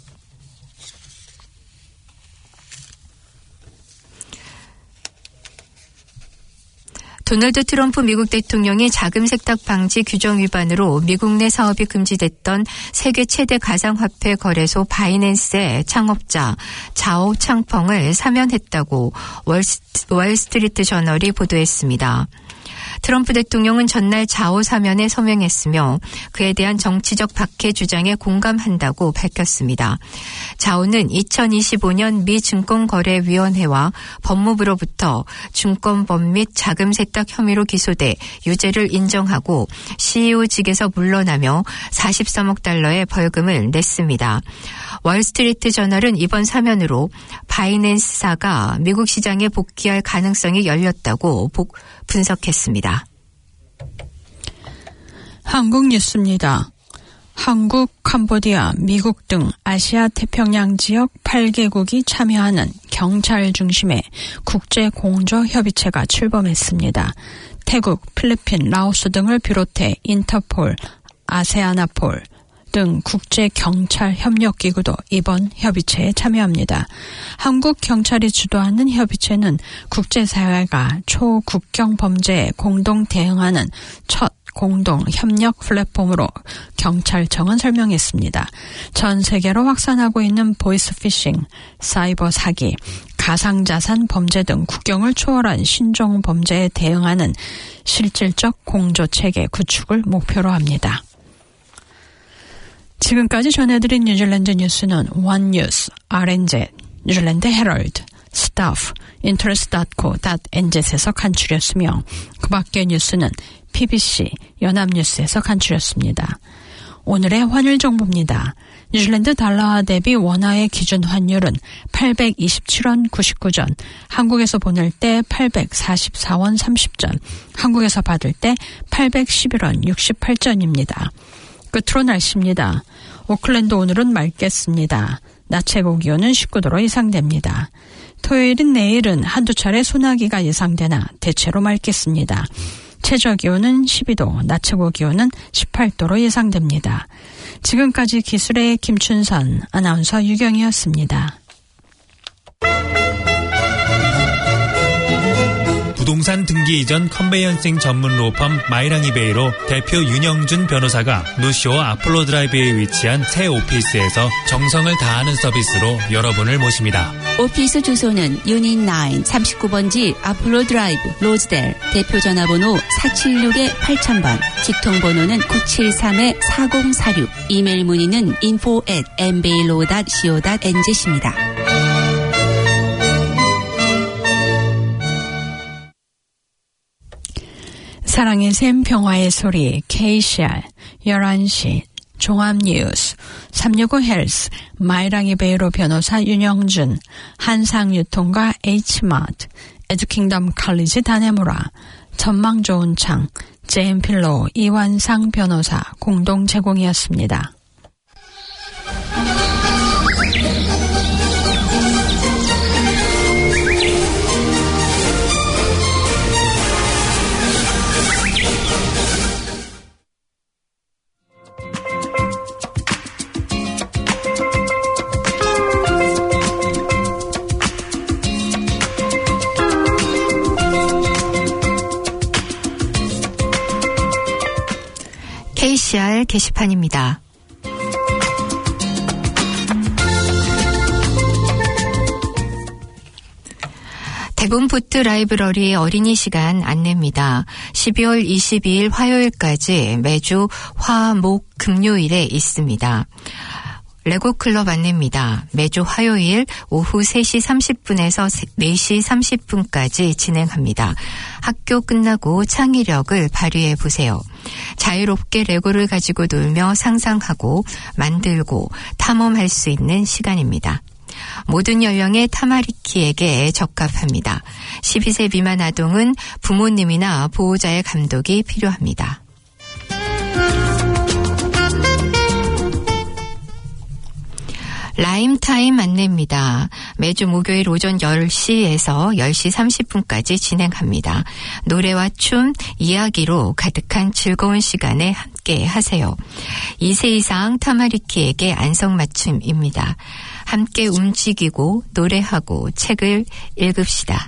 도널드 트럼프 미국 대통령이 자금 세탁 방지 규정 위반으로 미국 내 사업이 금지됐던 세계 최대 가상화폐 거래소 바이낸스의 창업자 자오 창펑을 사면했다고 월스트리트 저널이 보도했습니다. 트럼프 대통령은 전날 자오 사면에 서명했으며 그에 대한 정치적 박해 주장에 공감한다고 밝혔습니다. 자오는 2025년 미 증권거래위원회와 법무부로부터 증권법 및 자금 세탁 혐의로 기소돼 유죄를 인정하고 CEO직에서 물러나며 43억 달러의 벌금을 냈습니다. 월스트리트 저널은 이번 사면으로 바이낸스사가 미국 시장에 복귀할 가능성이 열렸다고 분석했습니다. 한국 뉴스입니다. 한국, 캄보디아, 미국 등 아시아 태평양 지역 8개국이 참여하는 경찰 중심의 국제공조협의체가 출범했습니다. 태국, 필리핀, 라오스 등을 비롯해 인터폴, 아세아나폴 등 국제경찰협력기구도 이번 협의체에 참여합니다. 한국 경찰이 주도하는 협의체는 국제사회가 초국경 범죄에 공동 대응하는 첫 공동 협력 플랫폼으로 경찰청은 설명했습니다. 전 세계로 확산하고 있는 보이스피싱, 사이버 사기, 가상자산 범죄 등 국경을 초월한 신종 범죄에 대응하는 실질적 공조체계 구축을 목표로 합니다. 지금까지 전해드린 뉴질랜드 뉴스는 원뉴스, RNZ, 뉴질랜드 헤럴드, 스타프, interest.co.nz에서 간추렸으며 그 밖의 뉴스는 PBC, 연합뉴스에서 간추렸습니다. 오늘의 환율 정보입니다. 뉴질랜드 달러화 대비 원화의 기준 환율은 827원 99전, 한국에서 보낼 때 844원 30전, 한국에서 받을 때 811원 68전입니다. 끝으로 날씨입니다. 오클랜드 오늘은 맑겠습니다. 낮 최고 기온은 19도로 예상됩니다. 토요일인 내일은 한두 차례 소나기가 예상되나 대체로 맑겠습니다. 최저 기온은 12도, 낮 최고 기온은 18도로 예상됩니다. 지금까지 기술의 김춘선, 아나운서 유경이었습니다. 부동산 등기 이전 컨베이언싱 전문 로펌 마이랑이베이로 대표 윤영준 변호사가 노쇼 아폴로 드라이브에 위치한 새 오피스에서 정성을 다하는 서비스로 여러분을 모십니다. 오피스 주소는 유닛 9 39번지 아폴로 드라이브 로즈델 대표 전화번호 476-8000번 직통번호는 973-4046 이메일 문의는 info@mblo.co.nz입니다. 사랑의 샘 평화의 소리 KCR 11시 종합뉴스 365 헬스 마이랑이 베이로 변호사 윤영준 한상유통과 H마트 에듀킹덤 칼리지 다네무라 전망 좋은 창 JM필로 이완상 변호사 공동 제공이었습니다. KCR 게시판입니다. 대본포트 라이브러리 어린이 시간 안내입니다. 12월 22일 화요일까지 매주 화, 목, 금요일에 있습니다. 레고클럽 안내입니다. 매주 화요일 오후 3시 30분에서 4시 30분까지 진행합니다. 학교 끝나고 창의력을 발휘해 보세요. 자유롭게 레고를 가지고 놀며 상상하고 만들고 탐험할 수 있는 시간입니다. 모든 연령의 타마리키에게 적합합니다. 12세 미만 아동은 부모님이나 보호자의 감독이 필요합니다. 라임타임 안내입니다. 매주 목요일 오전 10시에서 10시 30분까지 진행합니다. 노래와 춤, 이야기로 가득한 즐거운 시간에 함께 하세요. 2세 이상 타마리키에게 안성맞춤입니다. 함께 움직이고 노래하고 책을 읽읍시다.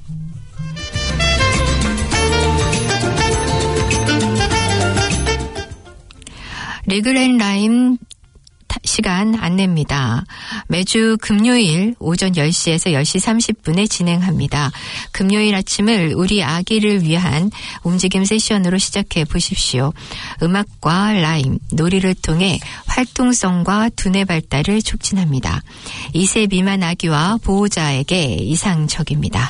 리그앤라임 시간 안내입니다. 매주 금요일 오전 10시에서 10시 30분에 진행합니다. 금요일 아침을 우리 아기를 위한 움직임 세션으로 시작해 보십시오. 음악과 라임, 놀이를 통해 활동성과 두뇌 발달을 촉진합니다. 2세 미만 아기와 보호자에게 이상적입니다.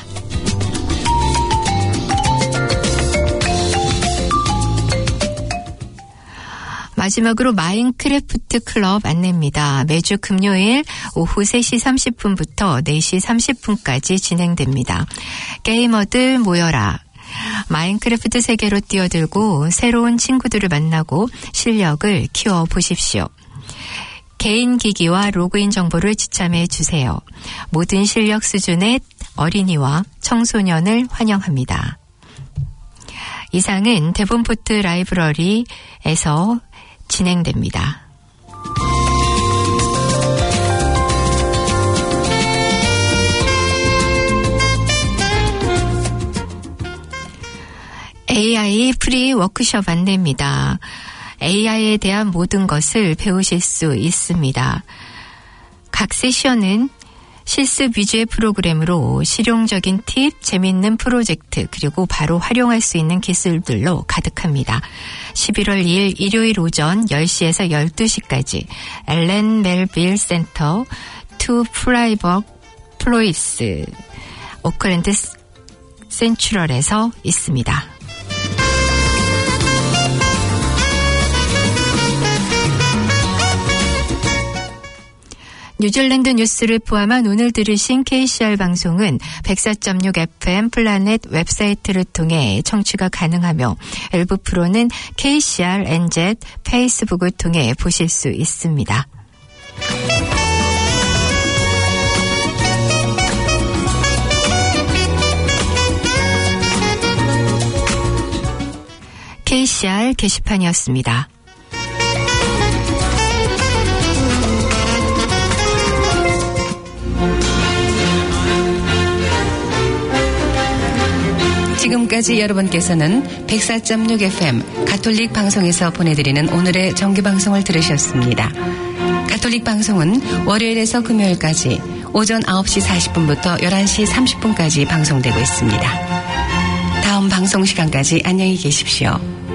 마지막으로 마인크래프트 클럽 안내입니다. 매주 금요일 오후 3시 30분부터 4시 30분까지 진행됩니다. 게이머들 모여라. 마인크래프트 세계로 뛰어들고 새로운 친구들을 만나고 실력을 키워보십시오. 개인 기기와 로그인 정보를 지참해 주세요. 모든 실력 수준의 어린이와 청소년을 환영합니다. 이상은 대본포트 라이브러리에서 진행됩니다. AI 프리 워크숍 안내입니다. AI에 대한 모든 것을 배우실 수 있습니다. 각 세션은 실습 위주의 프로그램으로 실용적인 팁, 재미있는 프로젝트, 그리고 바로 활용할 수 있는 기술들로 가득합니다. 11월 2일 일요일 오전 10시에서 12시까지 엘렌 멜빌 센터 투 프라이버그 플로이스 오클랜드 센츄럴에서 있습니다. 뉴질랜드 뉴스를 포함한 오늘 들으신 KCR 방송은 104.6 FM 플라넷 웹사이트를 통해 청취가 가능하며 일부 프로는 KCR NZ 페이스북을 통해 보실 수 있습니다. KCR 게시판이었습니다. 지금까지 여러분께서는 104.6 FM 가톨릭 방송에서 보내드리는 오늘의 정기방송을 들으셨습니다. 가톨릭 방송은 월요일에서 금요일까지 오전 9시 40분부터 11시 30분까지 방송되고 있습니다. 다음 방송 시간까지 안녕히 계십시오.